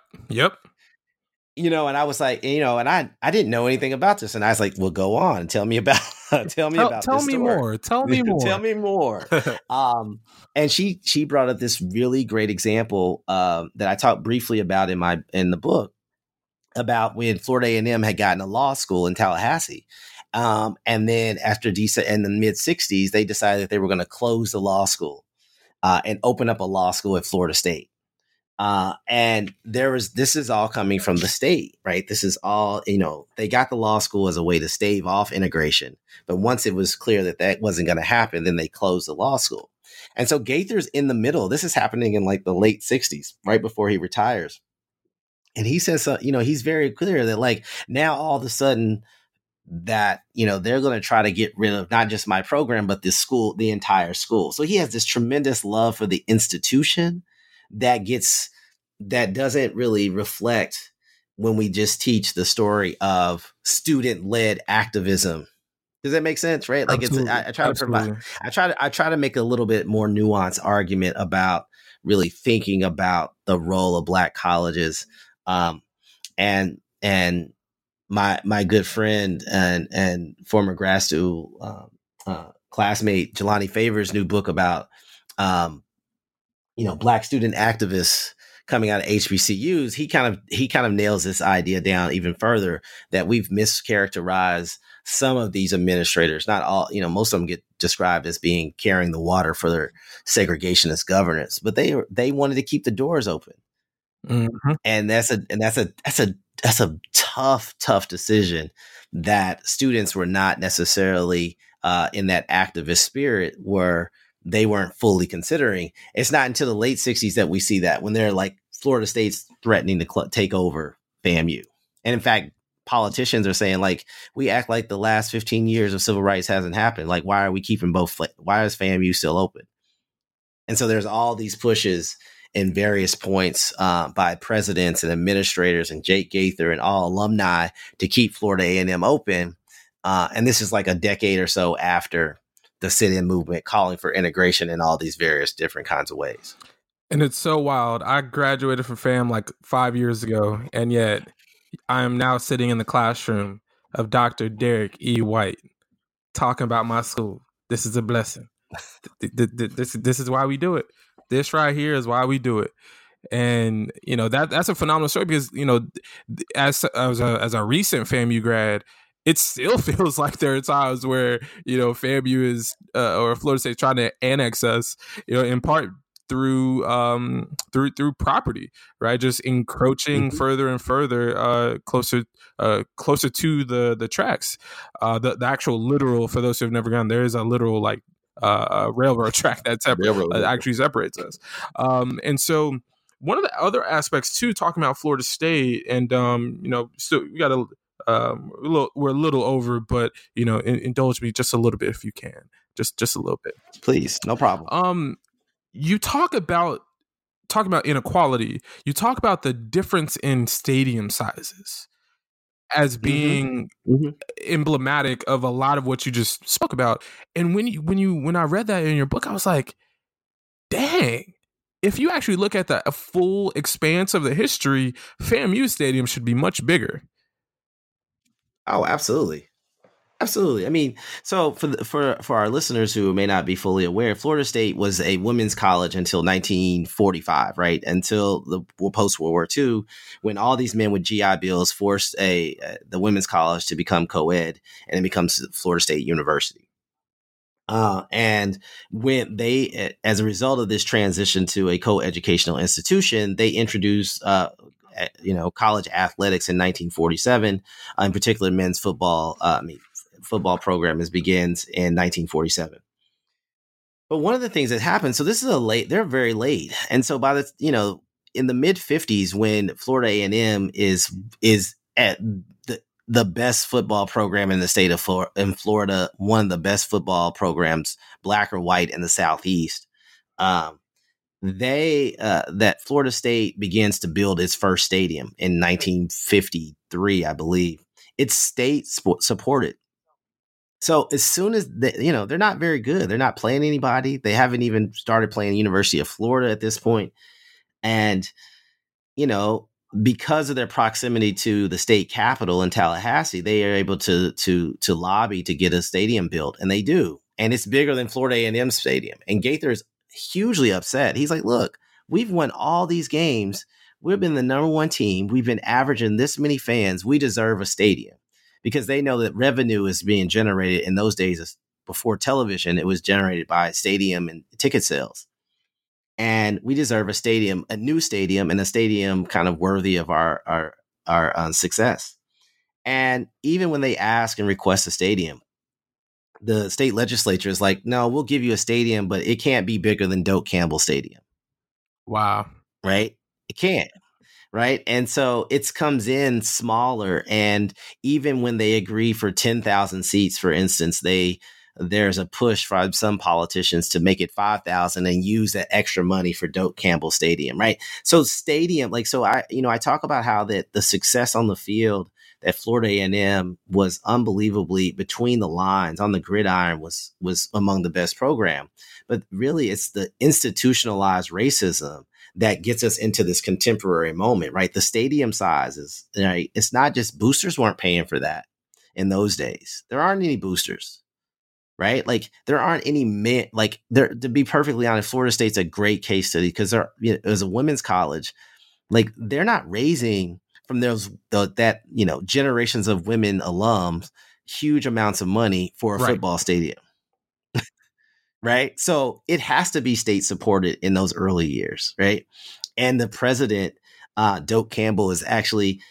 And I was like, and I didn't know anything about this. And I was like, well, go on. Tell me about Tell me more. Tell me more. And she brought up this really great example that I talked briefly about in the book about when Florida A&M had gotten a law school in Tallahassee. And then after in the mid 60s, they decided that they were going to close the law school and open up a law school at Florida State. And this is all coming from the state, right? This is all, they got the law school as a way to stave off integration. But once it was clear that wasn't going to happen, then they closed the law school. And so Gaither's in the middle. This is happening in like the late 60s, right before he retires. And he says, he's very clear that now all of a sudden that, they're going to try to get rid of not just my program, but this school, the entire school. So he has this tremendous love for the institution that doesn't really reflect when we just teach the story of student-led activism. Does that make sense? Right? Like I try to make a little bit more nuanced argument about really thinking about the role of Black colleges. And my good friend and former grad student classmate Jelani Favors' new book about Black student activists coming out of HBCUs, he kind of nails this idea down even further, that we've mischaracterized some of these administrators. Not all, most of them get described as being carrying the water for their segregationist governance, but they wanted to keep the doors open. Mm-hmm. And that's a tough decision that students were not necessarily in that activist spirit where they weren't fully considering. It's not until the late 60s that we see that, when they're like Florida State's threatening to take over FAMU. And in fact, politicians are saying, like, we act like the last 15 years of civil rights hasn't happened. Like, why are we keeping both? Why is FAMU still open? And so there's all these pushes in various points by presidents and administrators and Jake Gaither and all alumni to keep Florida A&M open. And this is like a decade or so after the sit-in movement calling for integration in all these various different kinds of ways. And it's so wild. I graduated from FAM like 5 years ago, and yet I am now sitting in the classroom of Dr. Derek E. White talking about my school. This is a blessing. This is why we do it. This right here is why we do it. And, that's a phenomenal story, because, as a recent FAMU grad, it still feels like there are times where, FAMU is or Florida State trying to annex us, in part through property, right? Just encroaching further and further, closer to the tracks. The actual literal, for those who have never gone, there is a literal railroad track that actually separates us. And so one of the other aspects too, talking about Florida State, and still we got we're a little over, but indulge me just a little bit if you can, just a little bit, please. No problem. You talk about inequality. You talk about the difference in stadium sizes as being emblematic of a lot of what you just spoke about. And when I read that in your book, I was like, dang, if you actually look at the full expanse of the history, FAMU Stadium should be much bigger. Oh, absolutely. Absolutely. I mean, so for our listeners who may not be fully aware, Florida State was a women's college until 1945, right? Until the post-World War II, when all these men with GI Bills forced the women's college to become co-ed, and it becomes Florida State University. And when they, as a result of this transition to a co-educational institution, they introduced college athletics in 1947, in particular men's football. Football program begins in 1947. But one of the things that happened, so this is they're very late. And so by in the mid 50s, when Florida A&M is at the best football program in the state of Florida, one of the best football programs, black or white, in the Southeast, that Florida State begins to build its first stadium in 1953, I believe. It's state supported. So as soon as they're not very good, they're not playing anybody. They haven't even started playing University of Florida at this point. And, because of their proximity to the state capital in Tallahassee, they are able to lobby to get a stadium built, and they do. And it's bigger than Florida A&M Stadium. And Gaither is hugely upset. He's like, look, we've won all these games. We've been the number one team. We've been averaging this many fans. We deserve a stadium. Because they know that revenue is being generated in those days. Before television, it was generated by stadium and ticket sales. And we deserve a stadium, a new stadium, and a stadium kind of worthy of our success. And even when they ask and request a stadium, the state legislature is like, no, we'll give you a stadium, but it can't be bigger than Doak Campbell Stadium. Wow. Right? It can't. Right. And so it comes in smaller. And even when they agree for 10,000 seats, for instance, there's a push from some politicians to make it 5,000 and use that extra money for Doak Campbell Stadium. Right. So stadium, I talk about how that the success on the field that Florida A&M was unbelievably between the lines on the gridiron was among the best program. But really, it's the institutionalized racism that gets us into this contemporary moment, right? The stadium sizes, right? It's not just boosters weren't paying for that in those days. There aren't any boosters, right? Like there aren't any men, like there, to be perfectly honest, Florida State's a great case study because they're, you know, as a women's college, like they're not raising from that, you know, generations of women alums, huge amounts of money for a football stadium. Right. So it has to be state supported in those early years. Right. And the president, Doak Campbell, is actually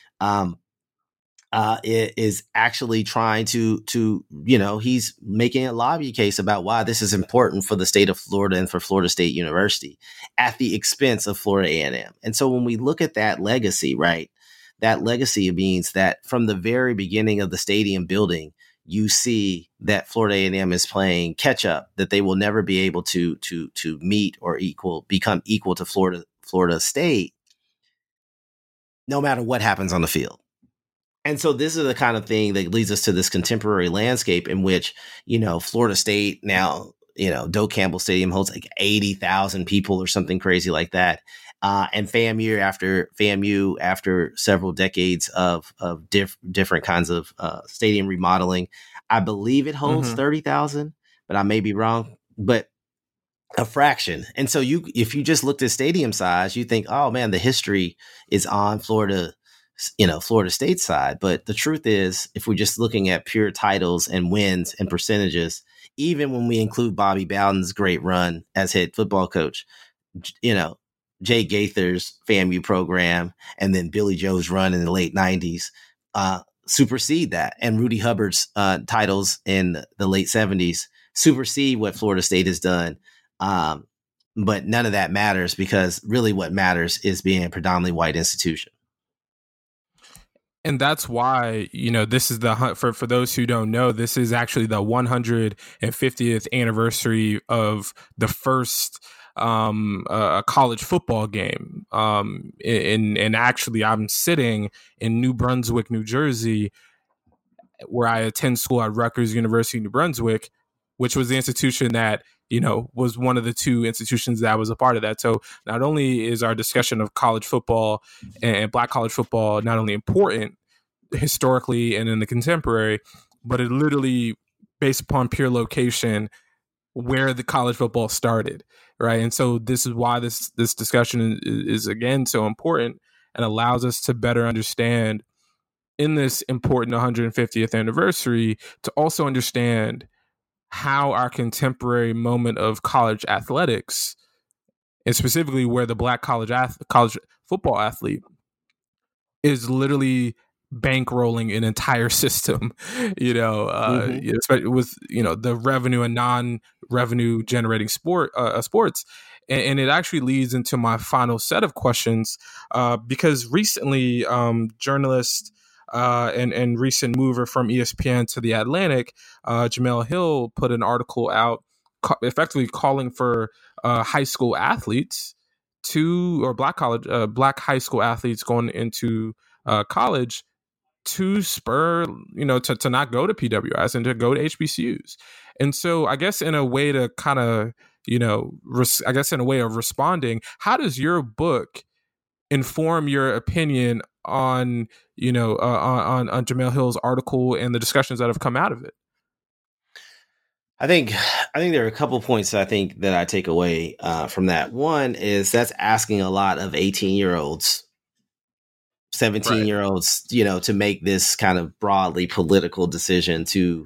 is actually trying to, you know, he's making a lobby case about why this is important for the state of Florida and for Florida State University at the expense of Florida A&M. And so when we look at that legacy, right, that legacy means that from the very beginning of the stadium building, you see that Florida A&M is playing catch up, that they will never be able to meet or become equal to Florida State, no matter what happens on the field. And so this is the kind of thing that leads us to this contemporary landscape in which, you know, Florida State now, you know, Doak Campbell Stadium holds like 80,000 people or something crazy like that. And FAMU after several decades of different kinds of stadium remodeling, I believe it holds 30,000, but I may be wrong, but a fraction. And so if you just looked at stadium size, you think, oh man, the history is on Florida State side. But the truth is, if we're just looking at pure titles and wins and percentages, even when we include Bobby Bowden's great run as head football coach, you know, Jay Gaither's FAMU program, and then Billy Joe's run in the late 90s supersede that. And Rudy Hubbard's titles in the late 70s supersede what Florida State has done. But none of that matters, because really what matters is being a predominantly white institution. And that's why, you know, this is the hunt for those who don't know, this is actually the 150th anniversary of the first a college football game. And actually, I'm sitting in New Brunswick, New Jersey, where I attend school at Rutgers University, New Brunswick, which was the institution that, you know, was one of the two institutions that was a part of that. So not only is our discussion of college football and Black college football not only important historically and in the contemporary, but it literally, based upon pure location, where the college football started, right? And so this is why this discussion is again so important, and allows us to better understand in this important 150th anniversary to also understand how our contemporary moment of college athletics, and specifically where the Black college football athlete is literally bankrolling an entire system, you know, especially with, you know, the revenue and non-revenue generating sports. And it actually leads into my final set of questions, because recently journalist and recent mover from ESPN to The Atlantic, Jemele Hill, put an article out effectively calling for high school athletes or Black high school athletes going into college to spur, you know, to not go to PWIs and to go to HBCUs. And so I guess in a way to kind of, you know, in a way of responding, how does your book inform your opinion on, you know, on Jemele Hill's article and the discussions that have come out of it? I think there are a couple points that I take away from that. One is that's asking a lot of 18-year-olds, 17-year-olds, you know, to make this kind of broadly political decision to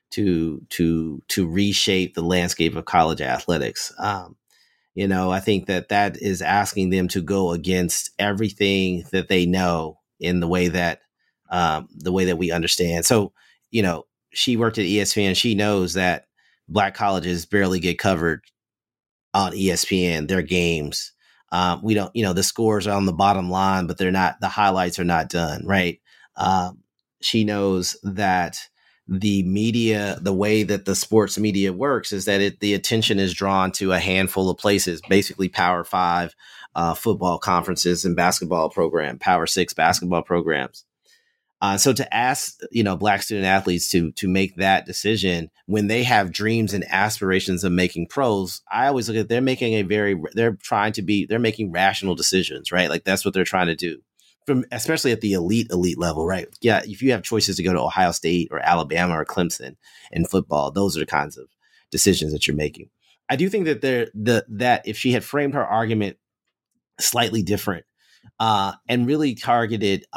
reshape the landscape of college athletics. You know, I think that is asking them to go against everything that they know in the way that we understand. So, you know, she worked at ESPN. She knows that Black colleges barely get covered on ESPN, their games. We don't, you know, the scores are on the bottom line, but the highlights are not done. Right. She knows that the media, the way that the sports media works is that the attention is drawn to a handful of places, basically Power 5 football conferences and basketball program, Power 6 basketball programs. So to ask, you know, Black student athletes to make that decision when they have dreams and aspirations of making pros, I always look at they're making rational decisions, right? Like that's what they're trying to do, especially at the elite level, right? Yeah, if you have choices to go to Ohio State or Alabama or Clemson in football, those are the kinds of decisions that you're making. I do think that that if she had framed her argument slightly different and really targeted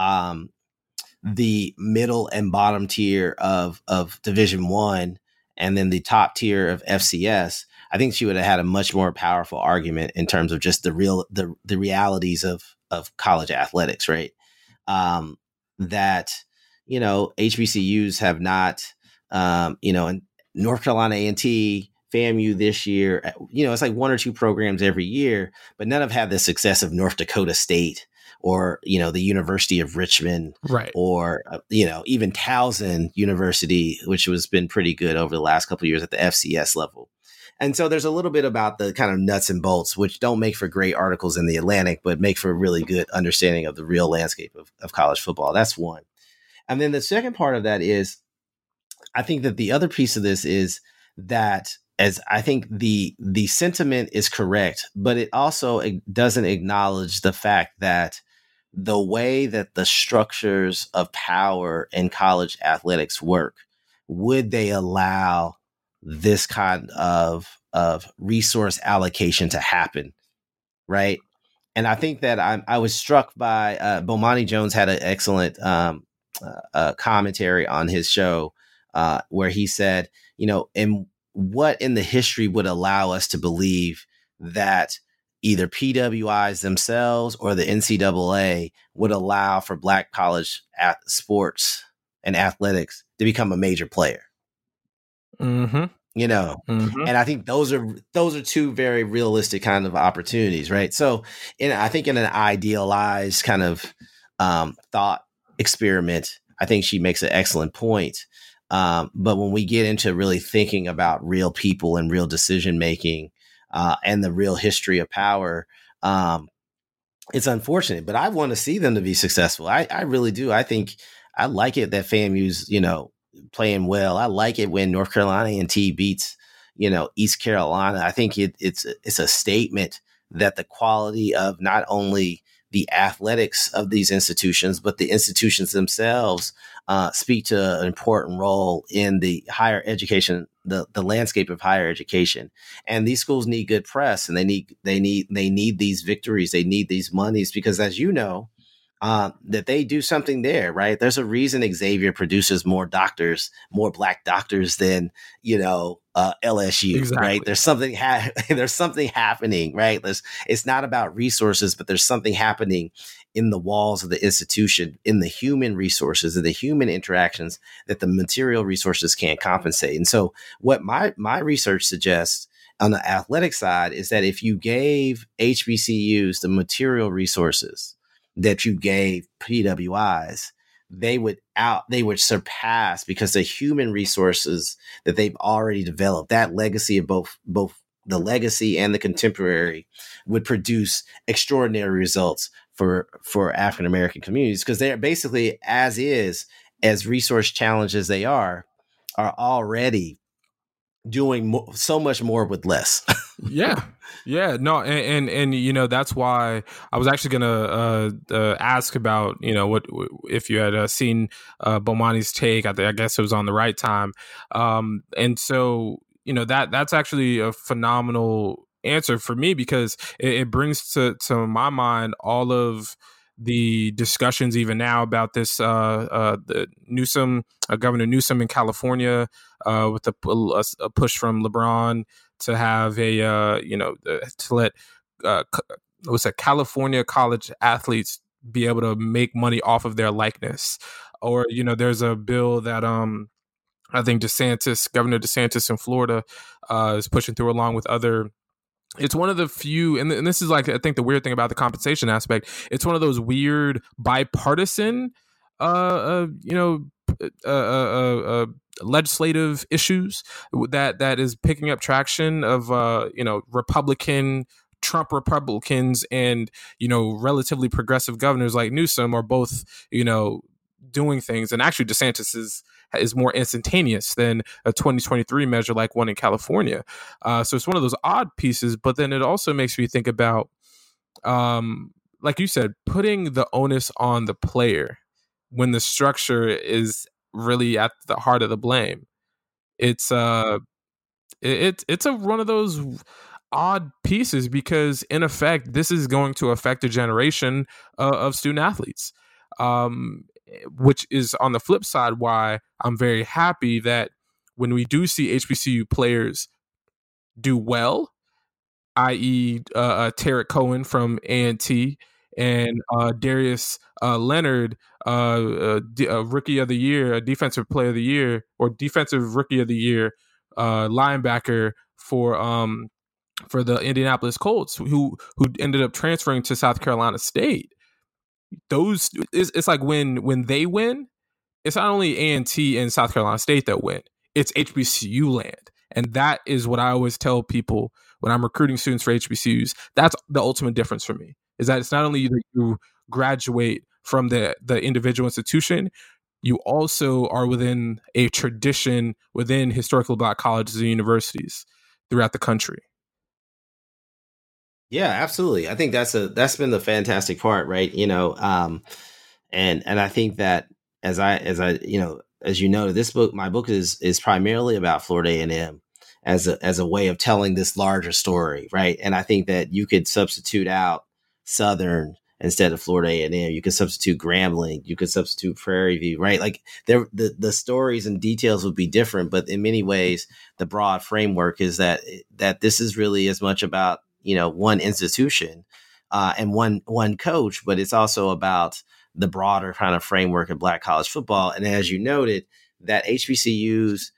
the middle and bottom tier of Division I and then the top tier of FCS, I think she would have had a much more powerful argument in terms of just the realities of college athletics, right? That, HBCUs have not, in North Carolina A&T, FAMU this year, it's like one or two programs every year, but none have had the success of North Dakota State or, the University of Richmond, right? Or, even Towson University, which has been pretty good over the last couple of years at the FCS level. And so there's a little bit about the kind of nuts and bolts, which don't make for great articles in the Atlantic, but make for a really good understanding of the real landscape of college football. That's one. And then the second part of that is, I think that the other piece of this is that, as I think the sentiment is correct, but it also doesn't acknowledge the fact that the way that the structures of power in college athletics work, would they allow this kind of resource allocation to happen, right? And I think that I was struck by Bomani Jones had an excellent commentary on his show where he said, and what in the history would allow us to believe that either PWIs themselves or the NCAA would allow for Black college sports and athletics to become a major player. Mm-hmm. And I think those are two very realistic kind of opportunities, right? So, I think in an idealized kind of thought experiment, I think she makes an excellent point. But when we get into really thinking about real people and real decision making and the real history of power, it's unfortunate. But I want to see them to be successful. I really do. I think I like it that FAMU's playing well. I like it when North Carolina A&T beats East Carolina. I think it's a statement that the quality of not only the athletics of these institutions, but the institutions themselves speak to an important role in the higher education, the landscape of higher education. And these schools need good press, and they need these victories. They need these monies because, as you know, that they do something there, right? There's a reason Xavier produces more Black doctors than, LSU, exactly. Right? There's something happening, right? It's not about resources, but there's something happening in the walls of the institution, in the human resources, and the human interactions that the material resources can't compensate. And so what my research suggests on the athletic side is that if you gave HBCUs the material resources that you gave PWIs, they would surpass, because the human resources that they've already developed, that legacy of both the legacy and the contemporary, would produce extraordinary results for African American communities, because they're basically as resource challenged as they are already doing so much more with less. Yeah, no, and that's why I was actually gonna ask about what if you had seen Bomani's take. I guess it was on the right time, and so that's actually a phenomenal answer for me, because it brings to my mind all of the discussions even now about this the Newsom, Governor Newsom in California, with a push from LeBron to have to let California college athletes be able to make money off of their likeness. Or there's a bill that I think Governor DeSantis in Florida is pushing through, along with other. It's one of the few, and this is I think the weird thing about the compensation aspect. It's one of those weird bipartisan, legislative issues that is picking up traction of Trump Republicans and relatively progressive governors like Newsom are both doing things, and actually DeSantis is more instantaneous than a 2023 measure like one in California. So it's one of those odd pieces, but then it also makes me think about, like you said, putting the onus on the player when the structure is really at the heart of the blame. It's It's one of those odd pieces because in effect this is going to affect a generation of student athletes, which is on the flip side why I'm very happy that when we do see HBCU players do well, i.e. Tarek Cohen from A&T and Darius Leonard, rookie of the year, defensive player of the year, or defensive rookie of the year, linebacker for the Indianapolis Colts, who ended up transferring to South Carolina State. Those it's like when they win, it's not only A&T and South Carolina State that win, it's HBCU land. And that is what I always tell people when I'm recruiting students for HBCUs. That's the ultimate difference for me, is that it's not only that you graduate from the individual institution, you also are within a tradition within historically Black colleges and universities throughout the country. Yeah, absolutely. I think that's been the fantastic part, right? And I think that as you know, my book is primarily about Florida A&M as a way of telling this larger story, right? And I think that you could substitute out Southern instead of Florida A&M. You could substitute Grambling. You could substitute Prairie View, right? Like the stories and details would be different, but in many ways, the broad framework is that this is really as much about one institution and one coach, but it's also about the broader kind of framework of Black college football. And as you noted, that HBCUs,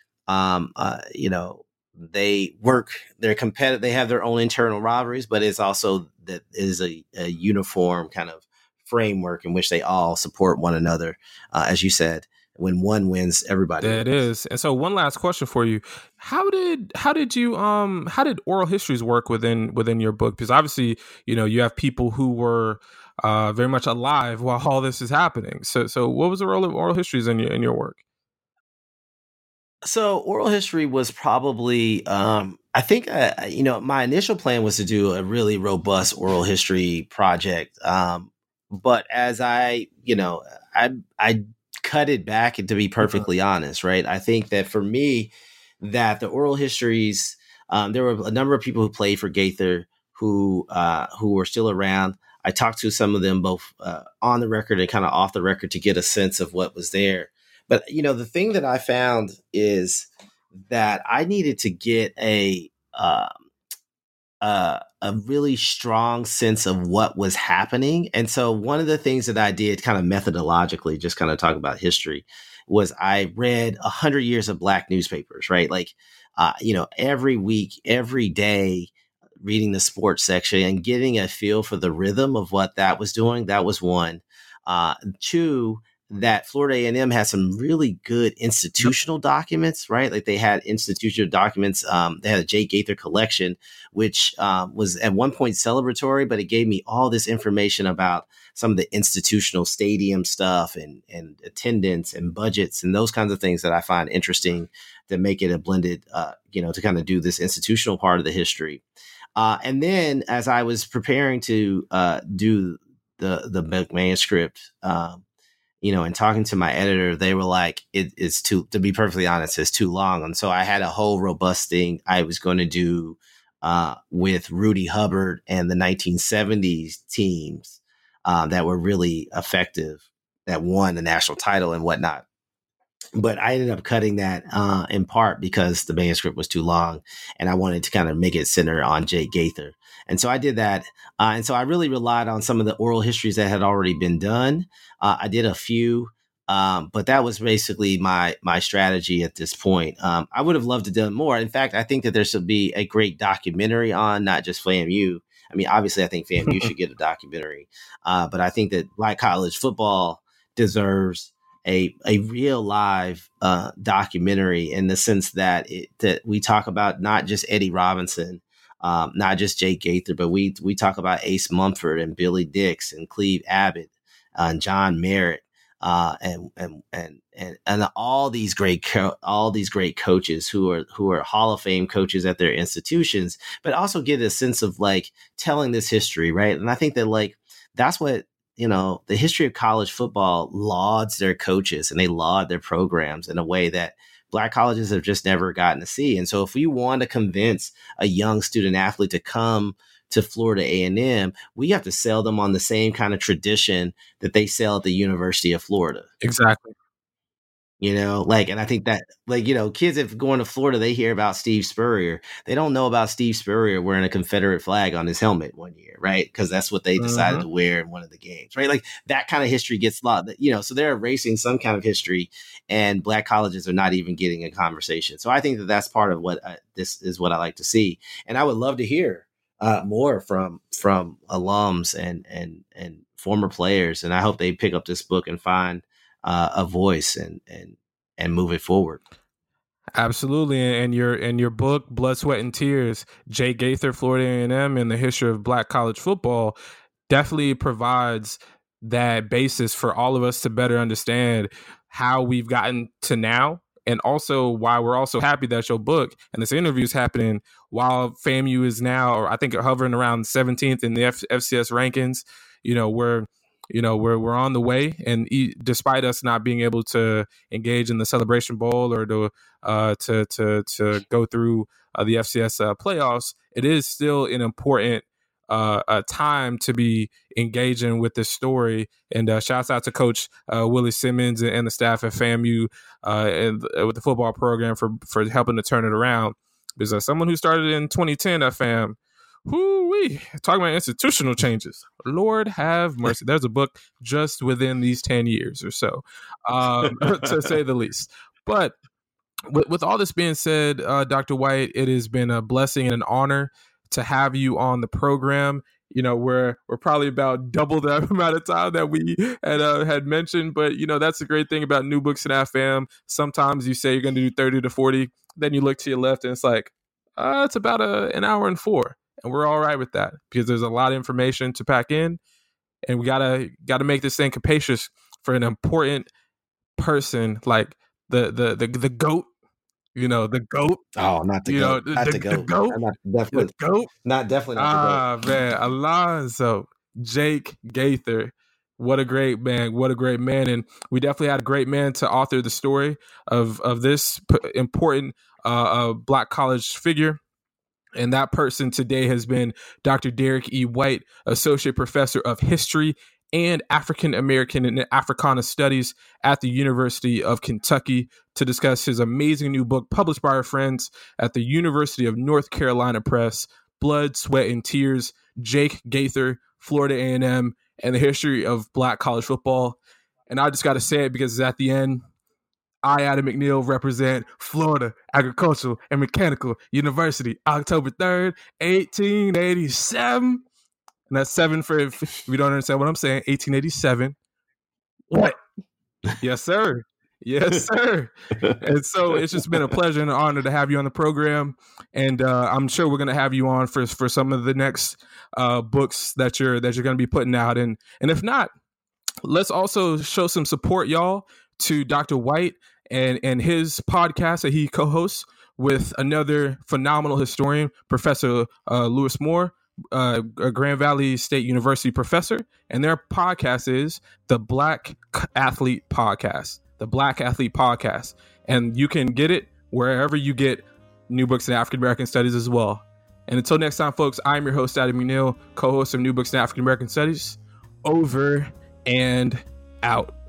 they're competitive, they have their own internal rivalries, but it's also that is a uniform kind of framework in which they all support one another. As you said, when one wins, everybody wins. It is. And so one last question for you. How did oral histories work within your book? Because obviously, you have people who were very much alive while all this is happening. So what was the role of oral histories in your work? So oral history was probably, I think, my initial plan was to do a really robust oral history project. But as I cut it back, and to be perfectly honest, right? I think that for me, that the oral histories, there were a number of people who played for Gaither who were still around. I talked to some of them both on the record and kind of off the record to get a sense of what was there. But, the thing that I found is that I needed to get a really strong sense of what was happening. And so one of the things that I did kind of methodologically, just kind of talk about history, was I read 100 years of Black newspapers, right? Like, every week, every day, reading the sports section and getting a feel for the rhythm of what that was doing. That was one. Two, that Florida A&M had some really good institutional documents, right? Like they had institutional documents. They had a Jay Gaither collection, which was at one point celebratory, but it gave me all this information about some of the institutional stadium stuff and attendance and budgets and those kinds of things that I find interesting to make it a blended, to kind of do this institutional part of the history. And then as I was preparing to do the manuscript, and talking to my editor, they were like, it's to be perfectly honest, it's too long. And so I had a whole robust thing I was going to do with Rudy Hubbard and the 1970s teams that were really effective, that won the national title and whatnot. But I ended up cutting that in part because the manuscript was too long and I wanted to kind of make it center on Jay Gaither. And so I did that. And so I really relied on some of the oral histories that had already been done. I did a few, but that was basically my strategy at this point. I would have loved to do more. In fact, I think that there should be a great documentary on not just FAMU. I mean, obviously, I think FAMU should get a documentary. But I think that Black college football deserves a real live documentary in the sense that that we talk about not just Eddie Robinson, not just Jay Gaither, but we talk about Ace Mumford and Billy Dix and Cleve Abbott and John Merritt and all these great coaches who are Hall of Fame coaches at their institutions, but also get a sense of like telling this history, right? And I think that like that's what the history of college football lauds their coaches and they laud their programs in a way that Black colleges have just never gotten to see. And so if we want to convince a young student athlete to come to Florida A&M, we have to sell them on the same kind of tradition that they sell at the University of Florida. Exactly. And I think that, kids, if going to Florida, they hear about Steve Spurrier. They don't know about Steve Spurrier wearing a Confederate flag on his helmet one year, right? Because that's what they decided to wear in one of the games, right? Like that kind of history gets lost, so they're erasing some kind of history, and Black colleges are not even getting a conversation. So I think that that's part of what this is what I like to see. And I would love to hear more from alums and former players. And I hope they pick up this book and find a voice and move it forward. Absolutely. And your book, Blood, Sweat, and Tears, Jake Gaither, Florida A&M, and the History of Black College Football, definitely provides that basis for all of us to better understand how we've gotten to now, and also why we're also happy that your book and this interview is happening while FAMU is now, or I think, hovering around 17th in the FCS rankings. We're on the way, and despite us not being able to engage in the Celebration Bowl or to go through the FCS playoffs, it is still an important time to be engaging with this story. And shouts out to Coach Willie Simmons and the staff at FAMU and with the football program for helping to turn it around. Because as someone who started in 2010 at FAM, whoo-wee, talking about institutional changes, Lord have mercy. There's a book just within these 10 years or so, to say the least. But with all this being said, Dr. White, it has been a blessing and an honor to have you on the program. We're probably about double the amount of time that we had mentioned, but that's the great thing about New Books in AFM. Sometimes you say you're going to do 30 to 40, then you look to your left and it's like, it's about an hour and 4. And we're all right with that because there's a lot of information to pack in, and we gotta make this thing capacious for an important person like the GOAT. The GOAT. Oh, not the GOAT. Not the GOAT. The GOAT. Definitely not the GOAT. Man, Alonzo Jake Gaither. What a great man. What a great man. And we definitely had a great man to author the story of this important Black college figure. And that person today has been Dr. Derek E. White, Associate Professor of History and African American and Africana Studies at the University of Kentucky, to discuss his amazing new book published by our friends at the University of North Carolina Press, Blood, Sweat, and Tears, Jake Gaither, Florida A&M, and the History of Black College Football. And I just got to say it because at the end, I, Adam McNeil, represent Florida Agricultural and Mechanical University, October 3rd, 1887. And that's 7 for, if you don't understand what I'm saying, 1887. What? Yes, sir. Yes, sir. And so it's just been a pleasure and an honor to have you on the program. And I'm sure we're going to have you on for some of the next books that you're going to be putting out. And if not, let's also show some support, y'all, to Dr. White and his podcast that he co-hosts with another phenomenal historian, Professor Lewis Moore, a Grand Valley State University professor. And their podcast is the Black Athlete Podcast. The Black Athlete Podcast. And you can get it wherever you get New Books in African American Studies as well. And until next time, folks, I'm your host, Adam McNeil, co-host of New Books in African American Studies. Over and out.